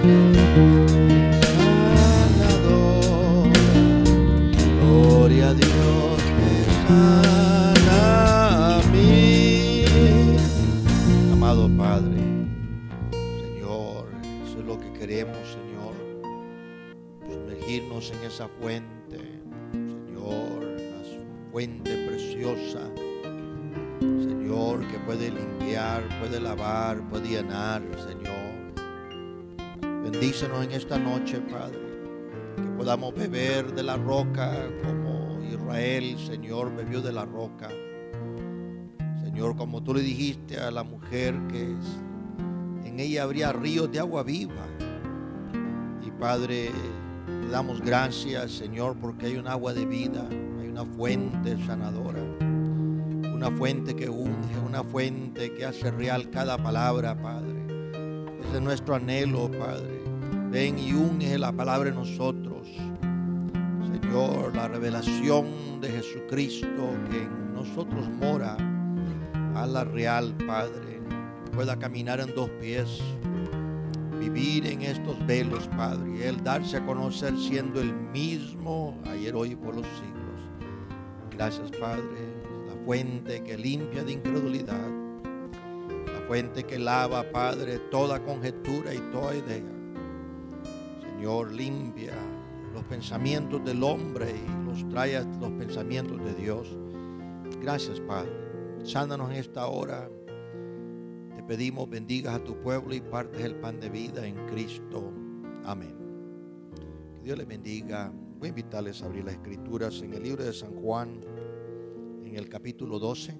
Sanador, gloria a Dios que sana a mí. Amado Padre, Señor, eso es lo que queremos, Señor, sumergirnos en esa fuente, Señor, la fuente preciosa, Señor, que puede limpiar, puede lavar, puede llenar, Señor. Bendícenos en esta noche, Padre, que podamos beber de la roca como Israel, Señor, bebió de la roca. Señor, como tú le dijiste a la mujer que en ella habría ríos de agua viva. Y Padre, te damos gracias, Señor, porque hay un agua de vida, hay una fuente sanadora, una fuente que unge, una fuente que hace real cada palabra, Padre. Ese es nuestro anhelo, Padre. Ven y unge la palabra en nosotros, Señor, la revelación de Jesucristo que en nosotros mora, hazla real, Padre, pueda caminar en dos pies, vivir en estos velos, Padre, y Él darse a conocer siendo el mismo ayer, hoy y por los siglos. Gracias, Padre, la fuente que limpia de incredulidad, la fuente que lava, Padre, toda conjetura y toda idea. Señor, limpia los pensamientos del hombre y los trae a los pensamientos de Dios. Gracias, Padre. Sánanos en esta hora. Te pedimos, bendigas a tu pueblo y partes el pan de vida en Cristo. Amén. Que Dios les bendiga. Voy a invitarles a abrir las escrituras en el libro de San Juan, en el capítulo 12.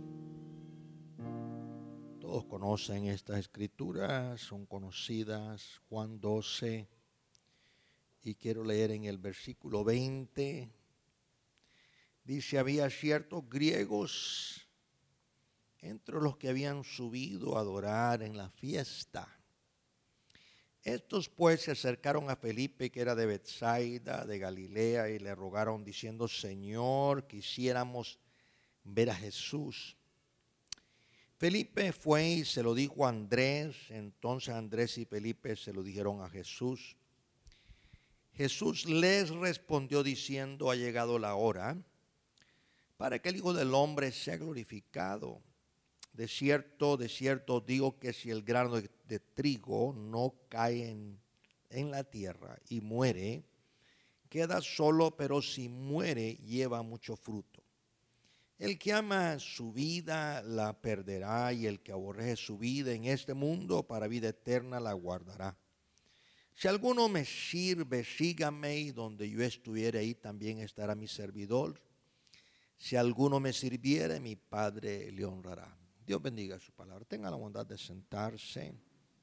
Todos conocen estas escrituras, son conocidas. Juan 12. Y quiero leer en el versículo 20. Dice, había ciertos griegos entre los que habían subido a adorar en la fiesta. Estos pues se acercaron a Felipe, que era de Betsaida, de Galilea, y le rogaron diciendo, Señor, quisiéramos ver a Jesús. Felipe fue y se lo dijo a Andrés. Entonces Andrés y Felipe se lo dijeron a Jesús. Jesús les respondió diciendo, ha llegado la hora para que el Hijo del Hombre sea glorificado. De cierto os digo que si el grano de trigo no cae en la tierra y muere, queda solo, pero si muere, lleva mucho fruto. El que ama su vida la perderá, y el que aborrece su vida en este mundo para vida eterna la guardará. Si alguno me sirve, sígame, y donde yo estuviere, ahí también estará mi servidor. Si alguno me sirviere, mi Padre le honrará. Dios bendiga su palabra. Tenga la bondad de sentarse.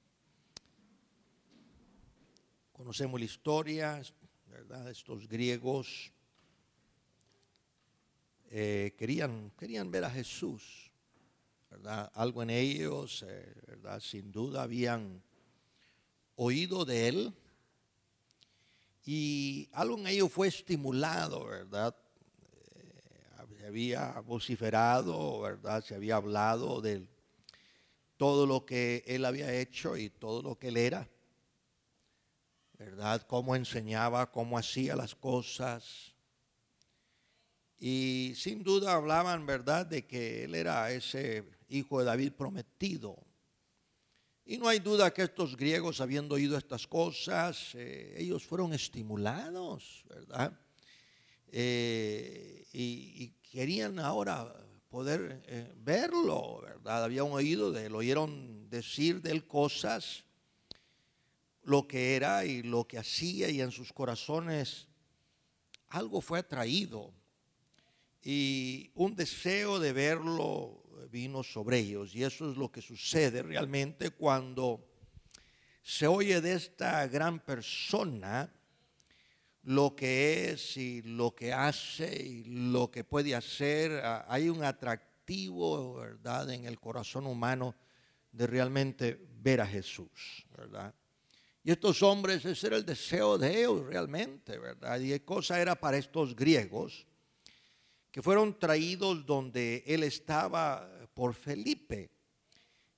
Conocemos la historia, ¿verdad? Estos griegos querían ver a Jesús, ¿verdad? Algo en ellos, ¿verdad? Sin duda habían oído de él, y algo en ello fue estimulado, ¿verdad? Se había vociferado, ¿verdad? Se había hablado de todo lo que él había hecho y todo lo que él era, ¿verdad? Cómo enseñaba, cómo hacía las cosas. Y sin duda hablaban, ¿verdad?, de que él era ese hijo de David prometido. Y no hay duda que estos griegos, habiendo oído estas cosas, ellos fueron estimulados, ¿verdad? Y querían ahora poder verlo, ¿verdad? Habían oído de él, oyeron decir de él cosas, lo que era y lo que hacía, y en sus corazones algo fue atraído. Y un deseo de verlo vino sobre ellos. Y eso es lo que sucede realmente cuando se oye de esta gran persona lo que es y lo que hace y lo que puede hacer. Hay un atractivo, ¿verdad?, en el corazón humano de realmente ver a Jesús, ¿verdad? Y estos hombres, ese era el deseo de ellos realmente, ¿verdad? Y qué cosa era para estos griegos que fueron traídos donde él estaba por Felipe.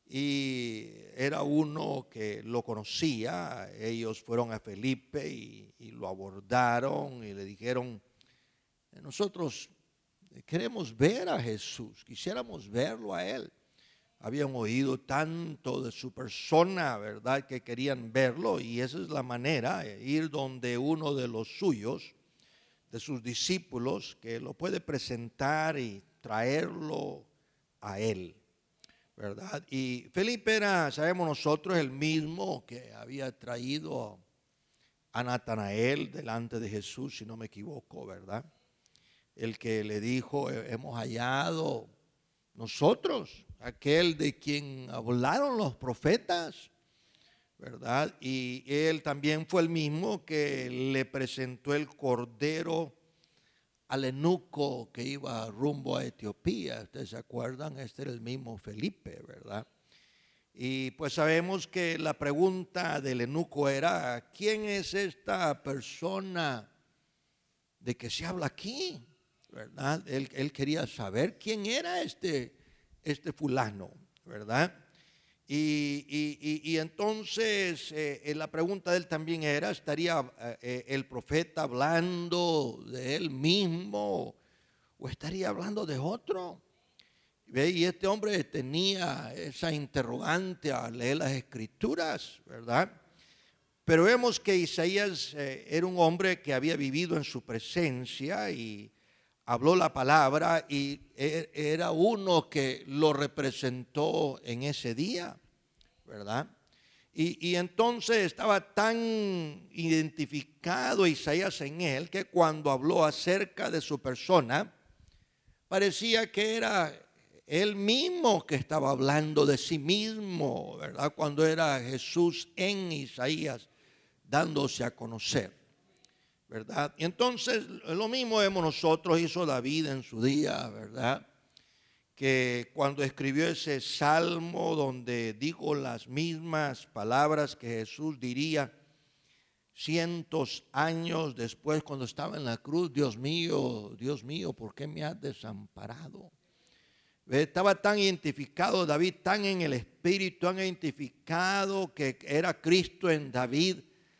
y era uno que lo conocía. Ellos fueron a Felipe y lo abordaron y le dijeron: nosotros queremos ver a Jesús, quisiéramos verlo a él. Habían oído tanto de su persona, ¿verdad?, que querían verlo, y esa es la manera, ir donde uno de los suyos, de sus discípulos, que lo puede presentar y traerlo a él, ¿verdad? Y Felipe era, sabemos nosotros, el mismo que había traído a Natanael delante de Jesús, si no me equivoco, ¿verdad? El que le dijo: hemos hallado nosotros aquel de quien hablaron los profetas, ¿verdad? Y él también fue el mismo que le presentó el cordero al eunuco que iba rumbo a Etiopía. Ustedes se acuerdan, este era el mismo Felipe, ¿verdad? Y pues sabemos que la pregunta del eunuco era: ¿quién es esta persona de que se habla aquí? ¿Verdad? Él quería saber quién era este fulano, ¿verdad? Y entonces la pregunta de él también era: ¿estaría el profeta hablando de él mismo o estaría hablando de otro? ¿Ve? Y este hombre tenía esa interrogante al leer las escrituras, ¿verdad? Pero vemos que Isaías era un hombre que había vivido en su presencia y habló la palabra, y era uno que lo representó en ese día, ¿verdad? Y entonces estaba tan identificado Isaías en él que cuando habló acerca de su persona, parecía que era él mismo que estaba hablando de sí mismo, ¿verdad? Cuando era Jesús en Isaías dándose a conocer, ¿verdad? Y entonces lo mismo vemos nosotros, hizo David en su día, ¿verdad? Que cuando escribió ese salmo donde dijo las mismas palabras que Jesús diría cientos años después cuando estaba en la cruz: Dios mío, ¿por qué me has desamparado? Estaba tan identificado David, tan en el espíritu, tan identificado que era Cristo en David,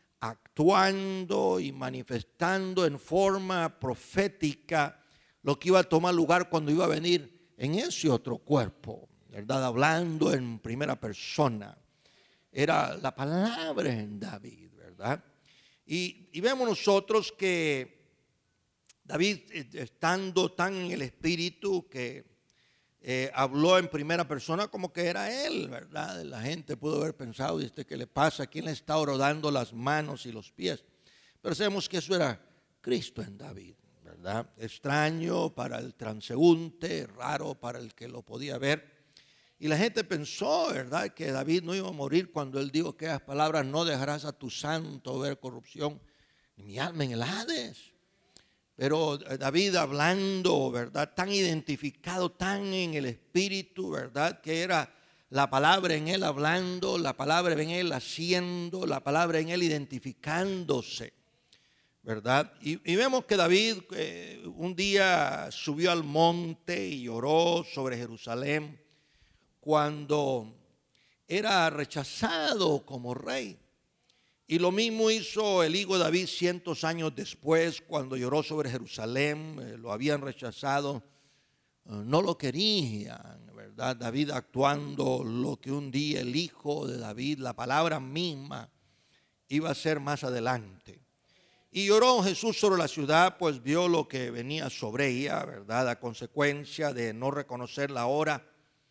actuando y manifestando en forma profética lo que iba a tomar lugar cuando iba a venir en ese otro cuerpo, ¿verdad? Hablando en primera persona. Era la palabra en David, ¿verdad? Y vemos nosotros que David, estando tan en el espíritu, que habló en primera persona como que era él, ¿verdad? La gente pudo haber pensado: ¿qué le pasa? ¿Quién le está horadando las manos y los pies? Pero sabemos que eso era Cristo en David, ¿verdad? Extraño para el transeúnte, raro para el que lo podía ver. Y la gente pensó, ¿verdad?, que David no iba a morir cuando él dijo que esas palabras: no dejarás a tu santo ver corrupción, ni mi alma en el Hades. Pero David hablando, ¿verdad?, tan identificado, tan en el espíritu, ¿verdad?, que era la palabra en él hablando, la palabra en él haciendo, la palabra en él identificándose, ¿verdad? Y vemos que David un día subió al monte y oró sobre Jerusalén cuando era rechazado como rey. Y lo mismo hizo el hijo de David cientos años después, cuando lloró sobre Jerusalén. Lo habían rechazado, no lo querían, ¿verdad? David actuando lo que un día el hijo de David, la palabra misma, iba a ser más adelante. Y lloró Jesús sobre la ciudad, pues vio lo que venía sobre ella, ¿verdad? A consecuencia de no reconocer la hora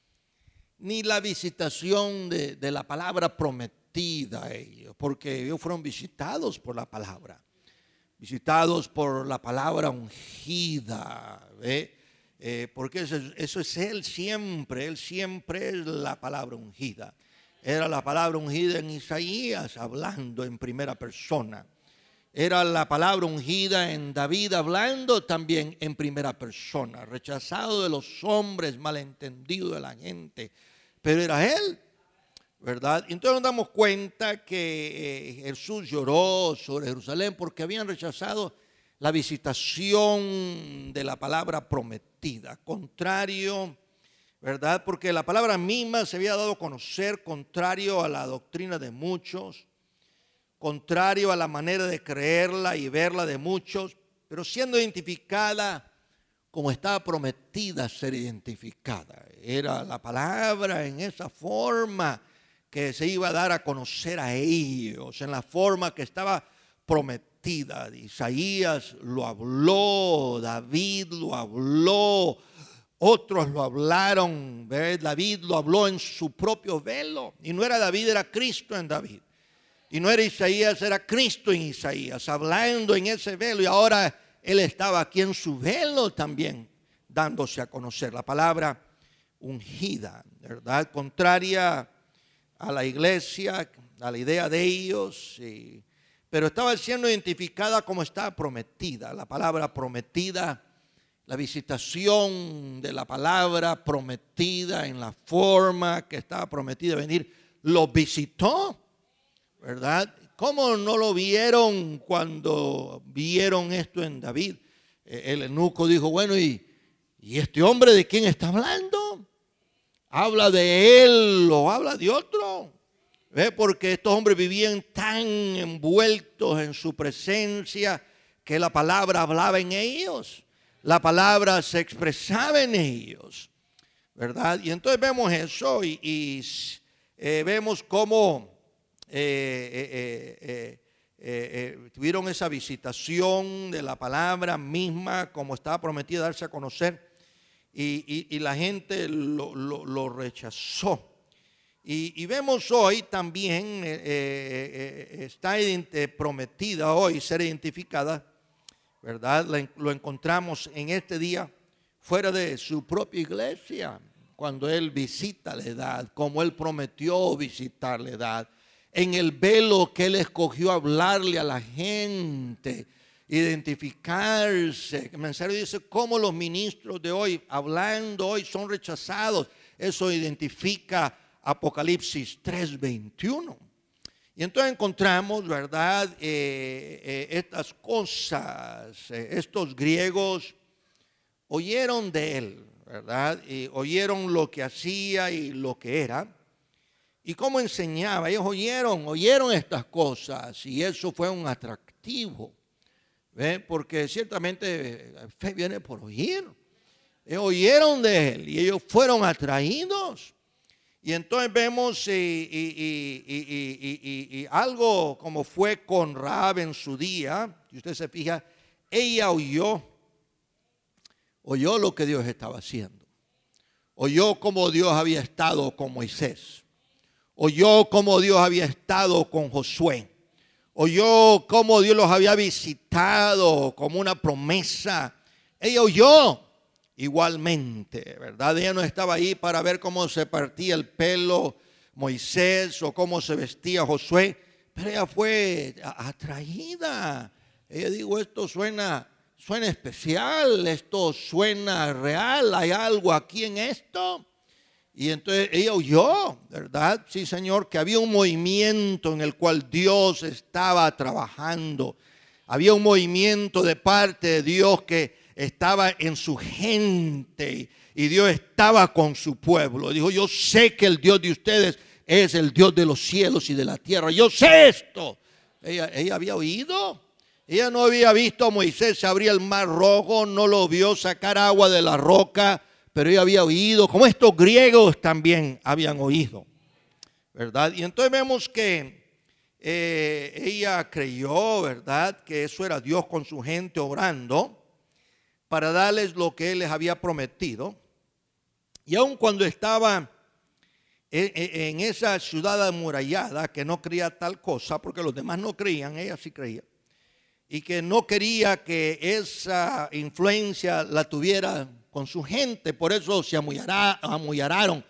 ni la visitación de la palabra prometida a ellos, porque ellos fueron visitados por la palabra, visitados por la palabra ungida, porque eso es él siempre es la palabra ungida. Era la palabra ungida en Isaías hablando en primera persona. Era la palabra ungida en David hablando también en primera persona, rechazado de los hombres, malentendido de la gente, pero era él, ¿verdad? Entonces nos damos cuenta que Jesús lloró sobre Jerusalén porque habían rechazado la visitación de la palabra prometida, contrario ¿verdad? Porque la palabra misma se había dado a conocer contrario a la doctrina de muchos, contrario a la manera de creerla y verla de muchos, pero siendo identificada como estaba prometida ser identificada. Era la palabra en esa forma que se iba a dar a conocer a ellos, en la forma que estaba prometida. Isaías lo habló, David lo habló, otros lo hablaron. David lo habló en su propio velo, y no era David, era Cristo en David. Y no era Isaías, era Cristo en Isaías, hablando en ese velo. Y ahora él estaba aquí en su velo también, dándose a conocer. La palabra ungida, ¿verdad? Contraria a la iglesia, a la idea de ellos. Pero estaba siendo identificada como estaba prometida. La palabra prometida, la visitación de la palabra prometida en la forma que estaba prometida venir, lo visitó. ¿Verdad? ¿Cómo no lo vieron cuando vieron esto en David? El eunuco dijo, bueno, ¿y este hombre de quién está hablando? ¿Habla de él o habla de otro? ¿Ve? Porque estos hombres vivían tan envueltos en su presencia que la palabra hablaba en ellos. La palabra se expresaba en ellos. ¿Verdad? Y entonces vemos eso y vemos cómo tuvieron esa visitación de la palabra misma como estaba prometida darse a conocer, y la gente lo rechazó. Y vemos hoy también está prometida hoy ser identificada, ¿verdad? Lo encontramos en este día fuera de su propia iglesia, cuando él visita la edad, como él prometió visitar la edad, en el velo que él escogió hablarle a la gente, identificarse. El mensaje dice cómo los ministros de hoy, hablando hoy, son rechazados. Eso identifica Apocalipsis 3:21. Y entonces encontramos, ¿verdad? Estas cosas, estos griegos oyeron de él, ¿verdad? Y oyeron lo que hacía y lo que era. Y cómo enseñaba. Ellos oyeron estas cosas, y eso fue un atractivo. ¿Ve? Porque ciertamente fe viene por oír. Ellos oyeron de él y ellos fueron atraídos. Y entonces vemos y algo como fue con Rahab en su día. Si usted se fija, ella oyó lo que Dios estaba haciendo. Oyó cómo Dios había estado con Moisés. Oyó cómo Dios había estado con Josué. Oyó cómo Dios los había visitado como una promesa. Ella oyó igualmente, ¿verdad? Ella no estaba ahí para ver cómo se partía el pelo Moisés o cómo se vestía Josué, pero ella fue atraída. Ella dijo, esto suena especial, esto suena real, hay algo aquí en esto. Y entonces ella oyó, ¿verdad? Sí, Señor, que había un movimiento en el cual Dios estaba trabajando. Había un movimiento de parte de Dios que estaba en su gente, y Dios estaba con su pueblo. Dijo, yo sé que el Dios de ustedes es el Dios de los cielos y de la tierra. Yo sé esto. Ella había oído. Ella no había visto a Moisés se abría el mar rojo, no lo vio sacar agua de la roca, pero ella había oído, como estos griegos también habían oído, ¿verdad? Y entonces vemos que ella creyó, ¿verdad?, que eso era Dios con su gente obrando para darles lo que Él les había prometido. Y aun cuando estaba en esa ciudad amurallada, que no creía tal cosa, porque los demás no creían, ella sí creía, y que no quería que esa influencia la tuviera con su gente, por eso se amurallaron.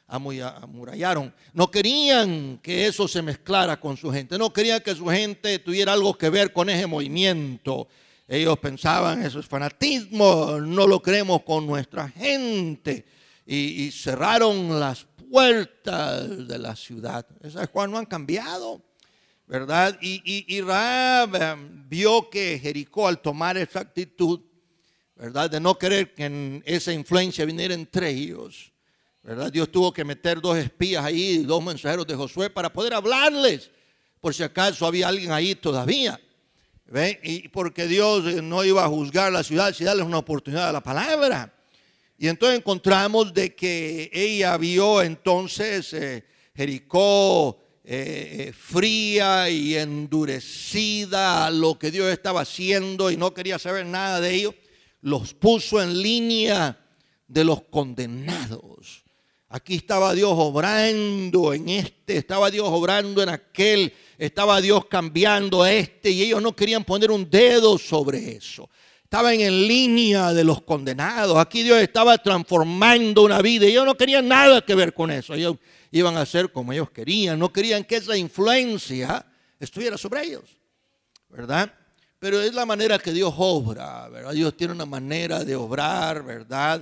No querían que eso se mezclara con su gente, no querían que su gente tuviera algo que ver con ese movimiento. Ellos pensaban, eso es fanatismo, no lo creemos con nuestra gente, y cerraron las puertas de la ciudad. Esas cosas no han cambiado, ¿verdad? Y Rahab vio que Jericó, al tomar esa actitud, ¿verdad?, de no querer que esa influencia viniera entre ellos, ¿verdad? Dios tuvo que meter 2 espías ahí, 2 mensajeros de Josué para poder hablarles, por si acaso había alguien ahí todavía. ¿Ven? Y porque Dios no iba a juzgar la ciudad, sino darles una oportunidad a la palabra. Y entonces encontramos de que ella vio entonces Jericó fría y endurecida a lo que Dios estaba haciendo y no quería saber nada de ello. Los puso en línea de los condenados. Aquí estaba Dios obrando en estaba Dios obrando en aquel, estaba Dios cambiando a y ellos no querían poner un dedo sobre eso. Estaban en línea de los condenados. Aquí Dios estaba transformando una vida y ellos no querían nada que ver con eso. Ellos iban a hacer como ellos querían, no querían que esa influencia estuviera sobre ellos, ¿verdad? Pero es la manera que Dios obra, ¿verdad? Dios tiene una manera de obrar, ¿verdad?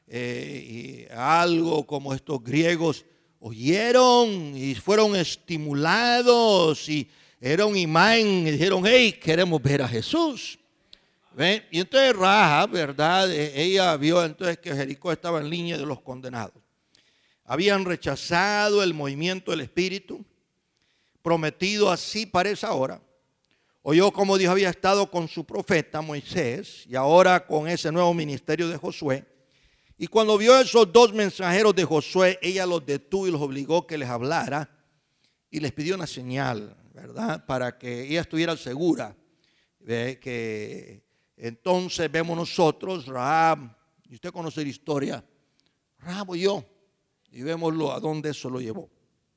Y algo como estos griegos oyeron y fueron estimulados y era un imán y dijeron, hey, queremos ver a Jesús. ¿Ven? Y entonces Rahab, ¿verdad? Ella vio entonces que Jericó estaba en línea de los condenados. Habían rechazado el movimiento del Espíritu, prometido así para esa hora. Oyó cómo Dios había estado con su profeta Moisés y ahora con ese nuevo ministerio de Josué. Y cuando vio esos 2 mensajeros de Josué, ella los detuvo y los obligó que les hablara y les pidió una señal, ¿verdad? Para que ella estuviera segura de que entonces vemos nosotros, Rahab, y usted conoce la historia, Rahab oyó y vémoslo a dónde eso lo llevó.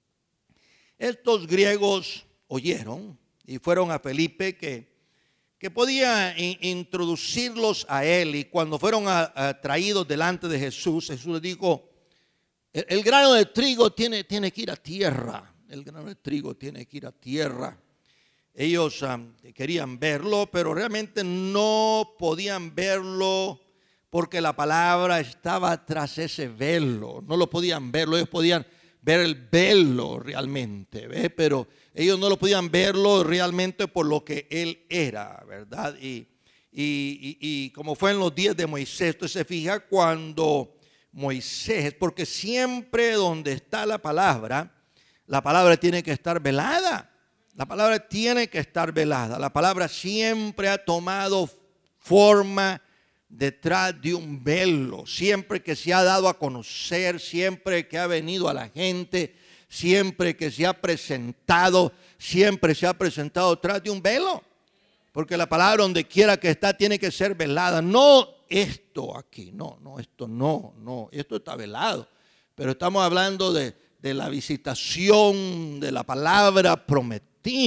Estos griegos oyeron y fueron a Felipe que podía introducirlos a él. Y cuando fueron traídos delante de Jesús, Jesús les dijo, el grano de trigo tiene que ir a tierra. El grano de trigo tiene que ir a tierra. Ellos querían verlo, pero realmente no podían verlo porque la palabra estaba tras ese velo. No lo podían verlo, ellos podían ver el velo realmente, ¿ve? Pero ellos no lo podían verlo realmente por lo que él era, ¿verdad? Y como fue en los días de Moisés, usted se fija cuando Moisés, porque siempre donde está la palabra tiene que estar velada. La palabra tiene que estar velada. La palabra siempre ha tomado forma detrás de un velo. Siempre que se ha dado a conocer, siempre que ha venido a la gente, siempre que se ha presentado, siempre se ha presentado detrás de un velo. Porque la palabra donde quiera que está tiene que ser velada. No esto aquí, esto está velado. Pero estamos hablando de la visitación de la palabra prometida.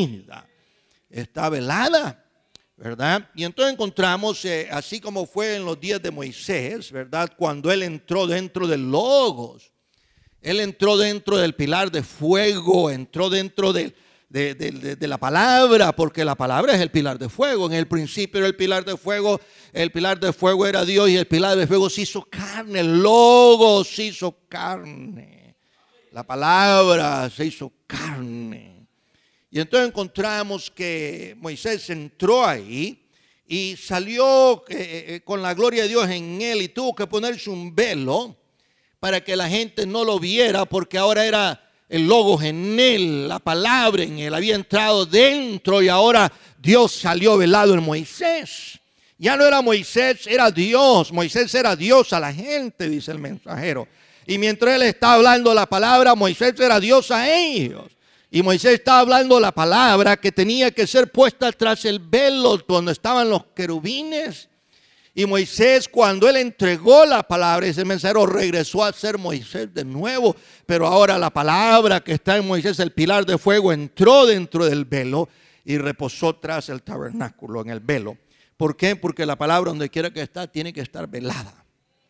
Está velada, ¿verdad? Y entonces encontramos, así como fue en los días de Moisés, ¿verdad? Cuando él entró dentro del Logos, él entró dentro del pilar de fuego, entró dentro de la palabra, porque la palabra es el pilar de fuego. En el principio era el pilar de fuego era Dios y el pilar de fuego se hizo carne, el Logos se hizo carne, la palabra se hizo carne. Y entonces encontramos que Moisés entró ahí y salió con la gloria de Dios en él y tuvo que ponerse un velo para que la gente no lo viera, porque ahora era el Logos en él, la palabra en él, había entrado dentro y ahora Dios salió velado en Moisés. Ya no era Moisés, era Dios. Moisés era Dios a la gente, dice el mensajero. Y mientras él estaba hablando la palabra, Moisés era Dios a ellos. Y Moisés estaba hablando la palabra que tenía que ser puesta tras el velo donde estaban los querubines. Y Moisés, cuando él entregó la palabra, ese mensajero regresó a ser Moisés de nuevo. Pero ahora la palabra que está en Moisés, el pilar de fuego, entró dentro del velo y reposó tras el tabernáculo en el velo. ¿Por qué? Porque la palabra donde quiera que está tiene que estar velada.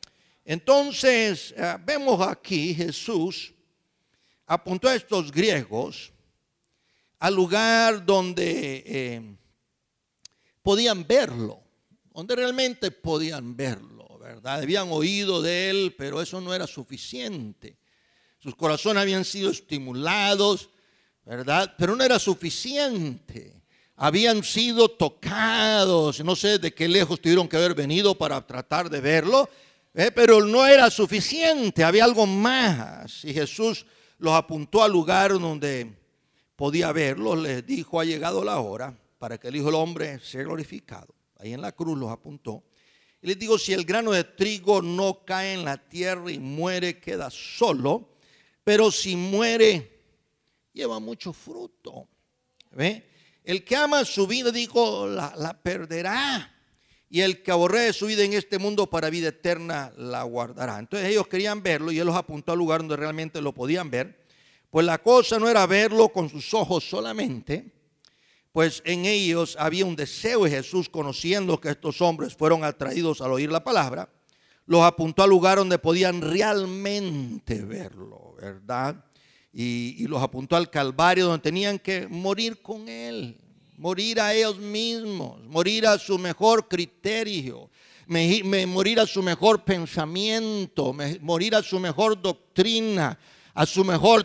Entonces vemos aquí Jesús apuntó a estos griegos al lugar donde podían verlo, donde realmente podían verlo, ¿verdad? Habían oído de él, pero eso no era suficiente. Sus corazones habían sido estimulados, ¿verdad? Pero no era suficiente. Habían sido tocados, no sé de qué lejos tuvieron que haber venido para tratar de verlo, Pero no era suficiente, había algo más. Y Jesús los apuntó al lugar donde podía verlos. Les dijo: ha llegado la hora para que el Hijo del Hombre sea glorificado. Ahí en la cruz los apuntó. Y les digo: si el grano de trigo no cae en la tierra y muere, queda solo. Pero si muere, lleva mucho fruto. ¿Ve? El que ama su vida, digo, la perderá. Y el que aborrece su vida en este mundo para vida eterna la guardará. Entonces ellos querían verlo y él los apuntó al lugar donde realmente lo podían ver. Pues la cosa no era verlo con sus ojos solamente, pues en ellos había un deseo. Y Jesús, conociendo que estos hombres fueron atraídos al oír la palabra, los apuntó al lugar donde podían realmente verlo, ¿verdad? Y los apuntó al Calvario, donde tenían que morir con él. Morir a ellos mismos, morir a su mejor criterio, morir a su mejor pensamiento, morir a su mejor doctrina, a su mejor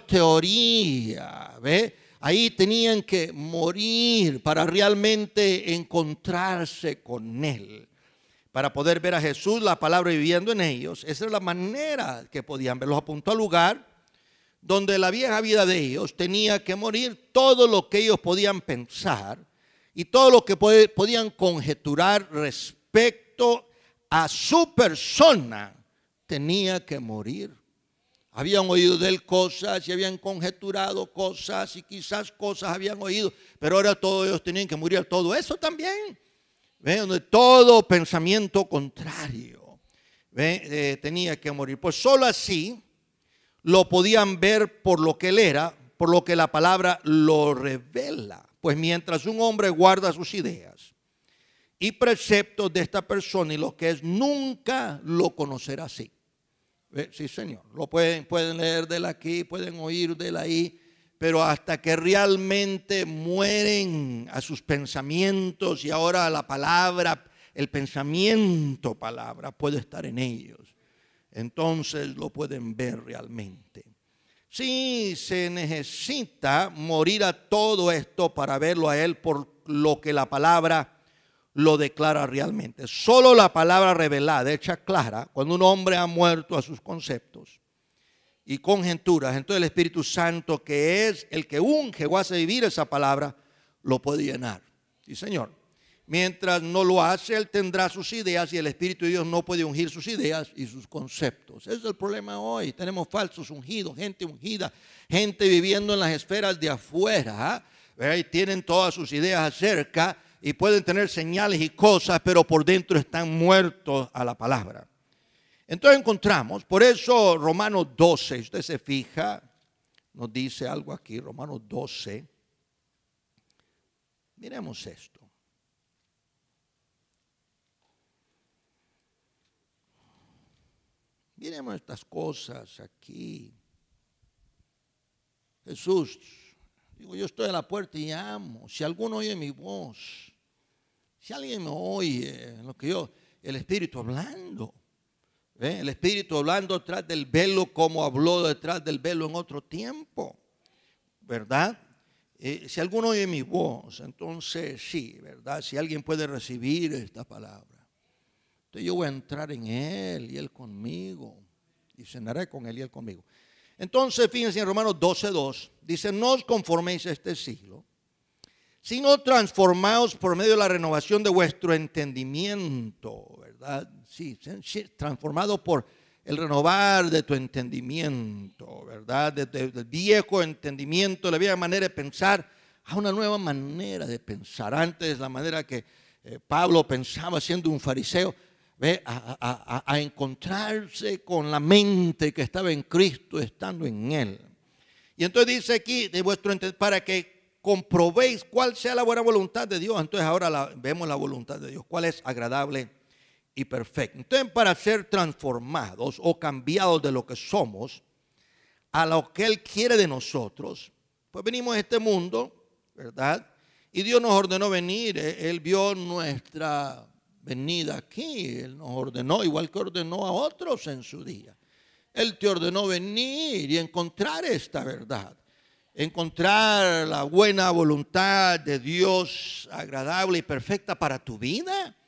teoría. ¿Ve? Ahí tenían que morir para realmente encontrarse con él, para poder ver a Jesús, la palabra viviendo en ellos. Esa es la manera que podían ver. Los apuntó al lugar donde la vieja vida de ellos tenía que morir. Todo lo que ellos podían pensar y todo lo que podían conjeturar respecto a su persona tenía que morir. Habían oído de él cosas y habían conjeturado cosas y quizás cosas habían oído, pero ahora todos ellos tenían que morir. Todo eso también, ¿ve? Donde todo pensamiento contrario, ¿ve? Tenía que morir. Pues solo así lo podían ver por lo que él era, por lo que la palabra lo revela. Pues mientras un hombre guarda sus ideas y preceptos de esta persona y lo que es, nunca lo conocerá así. Sí, Señor, lo pueden leer de él aquí, pueden oír de él ahí, pero hasta que realmente mueren a sus pensamientos y ahora la palabra, el pensamiento palabra puede estar en ellos, entonces lo pueden ver realmente. Sí, se necesita morir a todo esto para verlo a él por lo que la palabra lo declara realmente. Solo la palabra revelada, hecha clara, cuando un hombre ha muerto a sus conceptos y conjeturas, entonces el Espíritu Santo, que es el que unge o hace vivir esa palabra, lo puede llenar. Sí, Señor. Mientras no lo hace, él tendrá sus ideas y el Espíritu de Dios no puede ungir sus ideas y sus conceptos. Ese es el problema hoy. Tenemos falsos ungidos, gente ungida, gente viviendo en las esferas de afuera, ¿verdad? Y tienen todas sus ideas acerca y pueden tener señales y cosas, pero por dentro están muertos a la palabra. Entonces encontramos, por eso Romanos 12, usted se fija, nos dice algo aquí, Romanos 12. Miremos esto. Miremos estas cosas aquí. Jesús, digo, yo estoy a la puerta y llamo. Si alguno oye mi voz, si alguien me oye, lo que yo, el Espíritu hablando, ¿ve? El Espíritu hablando detrás del velo como habló detrás del velo en otro tiempo, ¿verdad? Si alguno oye mi voz, entonces sí, ¿verdad? Si alguien puede recibir esta palabra, yo voy a entrar en él y él conmigo, y cenaré con él y él conmigo. Entonces, fíjense en Romanos 12:2, dice: no os conforméis a este siglo, sino transformaos por medio de la renovación de vuestro entendimiento, ¿verdad? Sí, transformado por el renovar de tu entendimiento, ¿verdad? Desde el viejo entendimiento, la vieja manera de pensar, a una nueva manera de pensar. Antes, la manera que Pablo pensaba siendo un fariseo, a encontrarse con la mente que estaba en Cristo, estando en él. Y entonces dice aquí, de vuestro para que comprobéis cuál sea la buena voluntad de Dios. Entonces ahora vemos la voluntad de Dios, cuál es agradable y perfecta. Entonces, para ser transformados o cambiados de lo que somos a lo que Él quiere de nosotros, pues venimos a este mundo, ¿verdad? Y Dios nos ordenó venir. Él vio nuestra venida aquí, Él nos ordenó, igual que ordenó a otros en su día. Él te ordenó venir y encontrar esta verdad, encontrar la buena voluntad de Dios, agradable y perfecta para tu vida.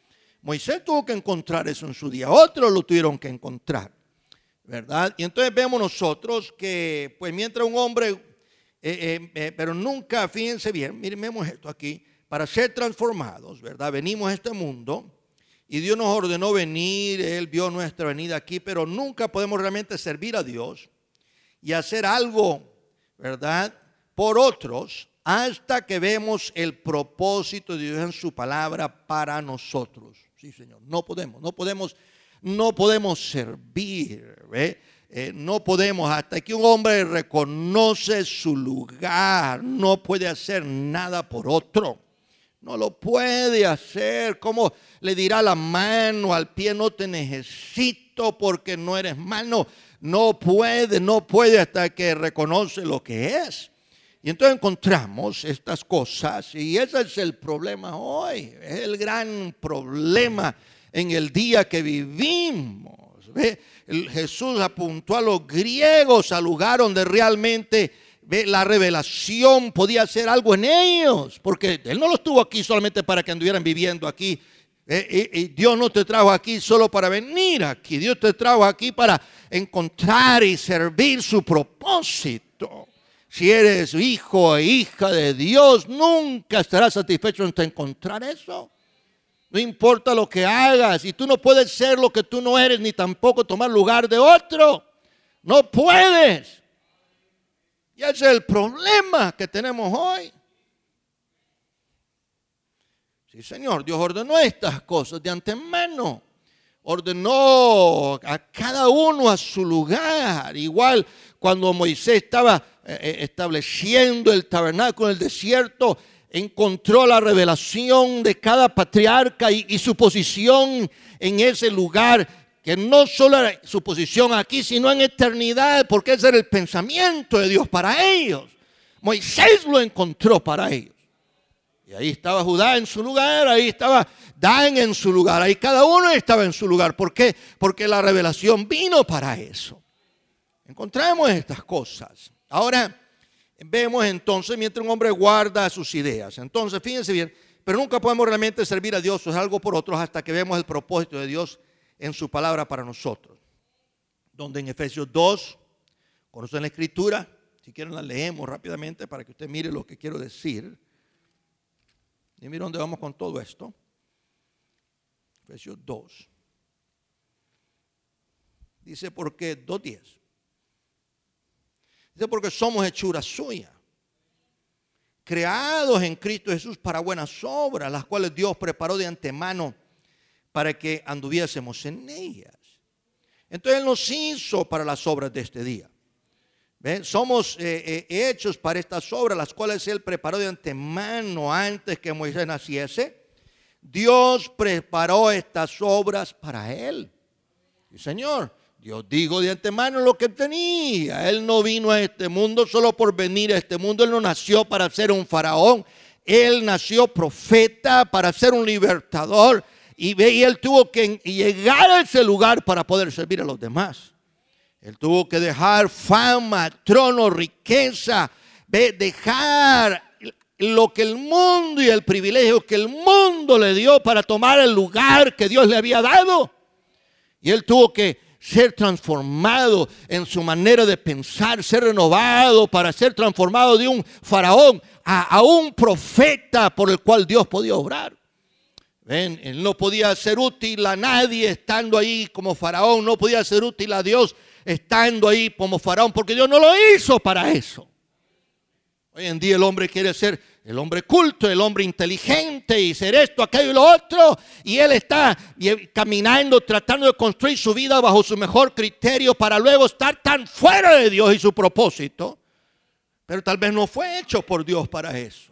Moisés tuvo que encontrar eso en su día, otros lo tuvieron que encontrar, ¿verdad? Y entonces vemos nosotros que, pues mientras un hombre, pero nunca, fíjense bien, miren, vemos esto aquí, para ser transformados, ¿verdad? Venimos a este mundo y Dios nos ordenó venir, Él vio nuestra venida aquí, pero nunca podemos realmente servir a Dios y hacer algo, ¿verdad?, por otros, hasta que vemos el propósito de Dios en su palabra para nosotros. Sí, Señor, no podemos servir, no podemos, hasta que un hombre reconoce su lugar, no puede hacer nada por otro. No lo puede hacer. ¿Cómo le dirá la mano al pie? No te necesito porque no eres mano. No puede hasta que reconoce lo que es. Y entonces encontramos estas cosas y ese es el problema hoy. Es el gran problema en el día que vivimos. Jesús apuntó a los griegos al lugar donde realmente la revelación podía hacer algo en ellos, porque Él no los tuvo aquí solamente para que anduvieran viviendo aquí. Y Dios no te trajo aquí solo para venir aquí. Dios te trajo aquí para encontrar y servir su propósito. Si eres hijo e hija de Dios, nunca estarás satisfecho hasta encontrar eso. No importa lo que hagas, y tú no puedes ser lo que tú no eres, ni tampoco tomar lugar de otro. No puedes. Y ese es el problema que tenemos hoy. Sí, Señor, Dios ordenó estas cosas de antemano. Ordenó a cada uno a su lugar. Igual cuando Moisés estaba estableciendo el tabernáculo en el desierto, encontró la revelación de cada patriarca y su posición en ese lugar, que no solo era su posición aquí, sino en eternidad, porque ese era el pensamiento de Dios para ellos. Moisés lo encontró para ellos. Y ahí estaba Judá en su lugar, ahí estaba Dan en su lugar, ahí cada uno estaba en su lugar. ¿Por qué? Porque la revelación vino para eso. Encontramos estas cosas. Ahora vemos entonces, mientras un hombre guarda sus ideas. Entonces, fíjense bien, pero nunca podemos realmente servir a Dios o hacer algo por otros hasta que vemos el propósito de Dios en su palabra para nosotros. Donde en Efesios 2, conocen la escritura, si quieren la leemos rápidamente para que usted mire lo que quiero decir. Y mire dónde vamos con todo esto. Efesios 2. Dice, porque 2:10. Dice, porque somos hechura suya, creados en Cristo Jesús para buenas obras, las cuales Dios preparó de antemano para que anduviésemos en ellas. Entonces Él nos hizo para las obras de este día. ¿Ven? Somos hechos para estas obras, las cuales Él preparó de antemano antes que Moisés naciese. Dios preparó estas obras para Él. Y Señor, Dios dijo de antemano lo que tenía. Él no vino a este mundo solo por venir a este mundo. Él no nació para ser un faraón. Él nació profeta para ser un libertador. Y Él tuvo que llegar a ese lugar para poder servir a los demás. Él tuvo que dejar fama, trono, riqueza, dejar lo que el mundo y el privilegio que el mundo le dio para tomar el lugar que Dios le había dado. Y Él tuvo que ser transformado en su manera de pensar, ser renovado para ser transformado de un faraón a un profeta por el cual Dios podía obrar. ¿Ven? Él no podía ser útil a nadie estando ahí como faraón, no podía ser útil a Dios estando ahí como faraón, porque Dios no lo hizo para eso. Hoy en día el hombre quiere ser el hombre culto, el hombre inteligente y ser esto, aquello y lo otro. Y él está caminando, tratando de construir su vida bajo su mejor criterio para luego estar tan fuera de Dios y su propósito. Pero tal vez no fue hecho por Dios para eso.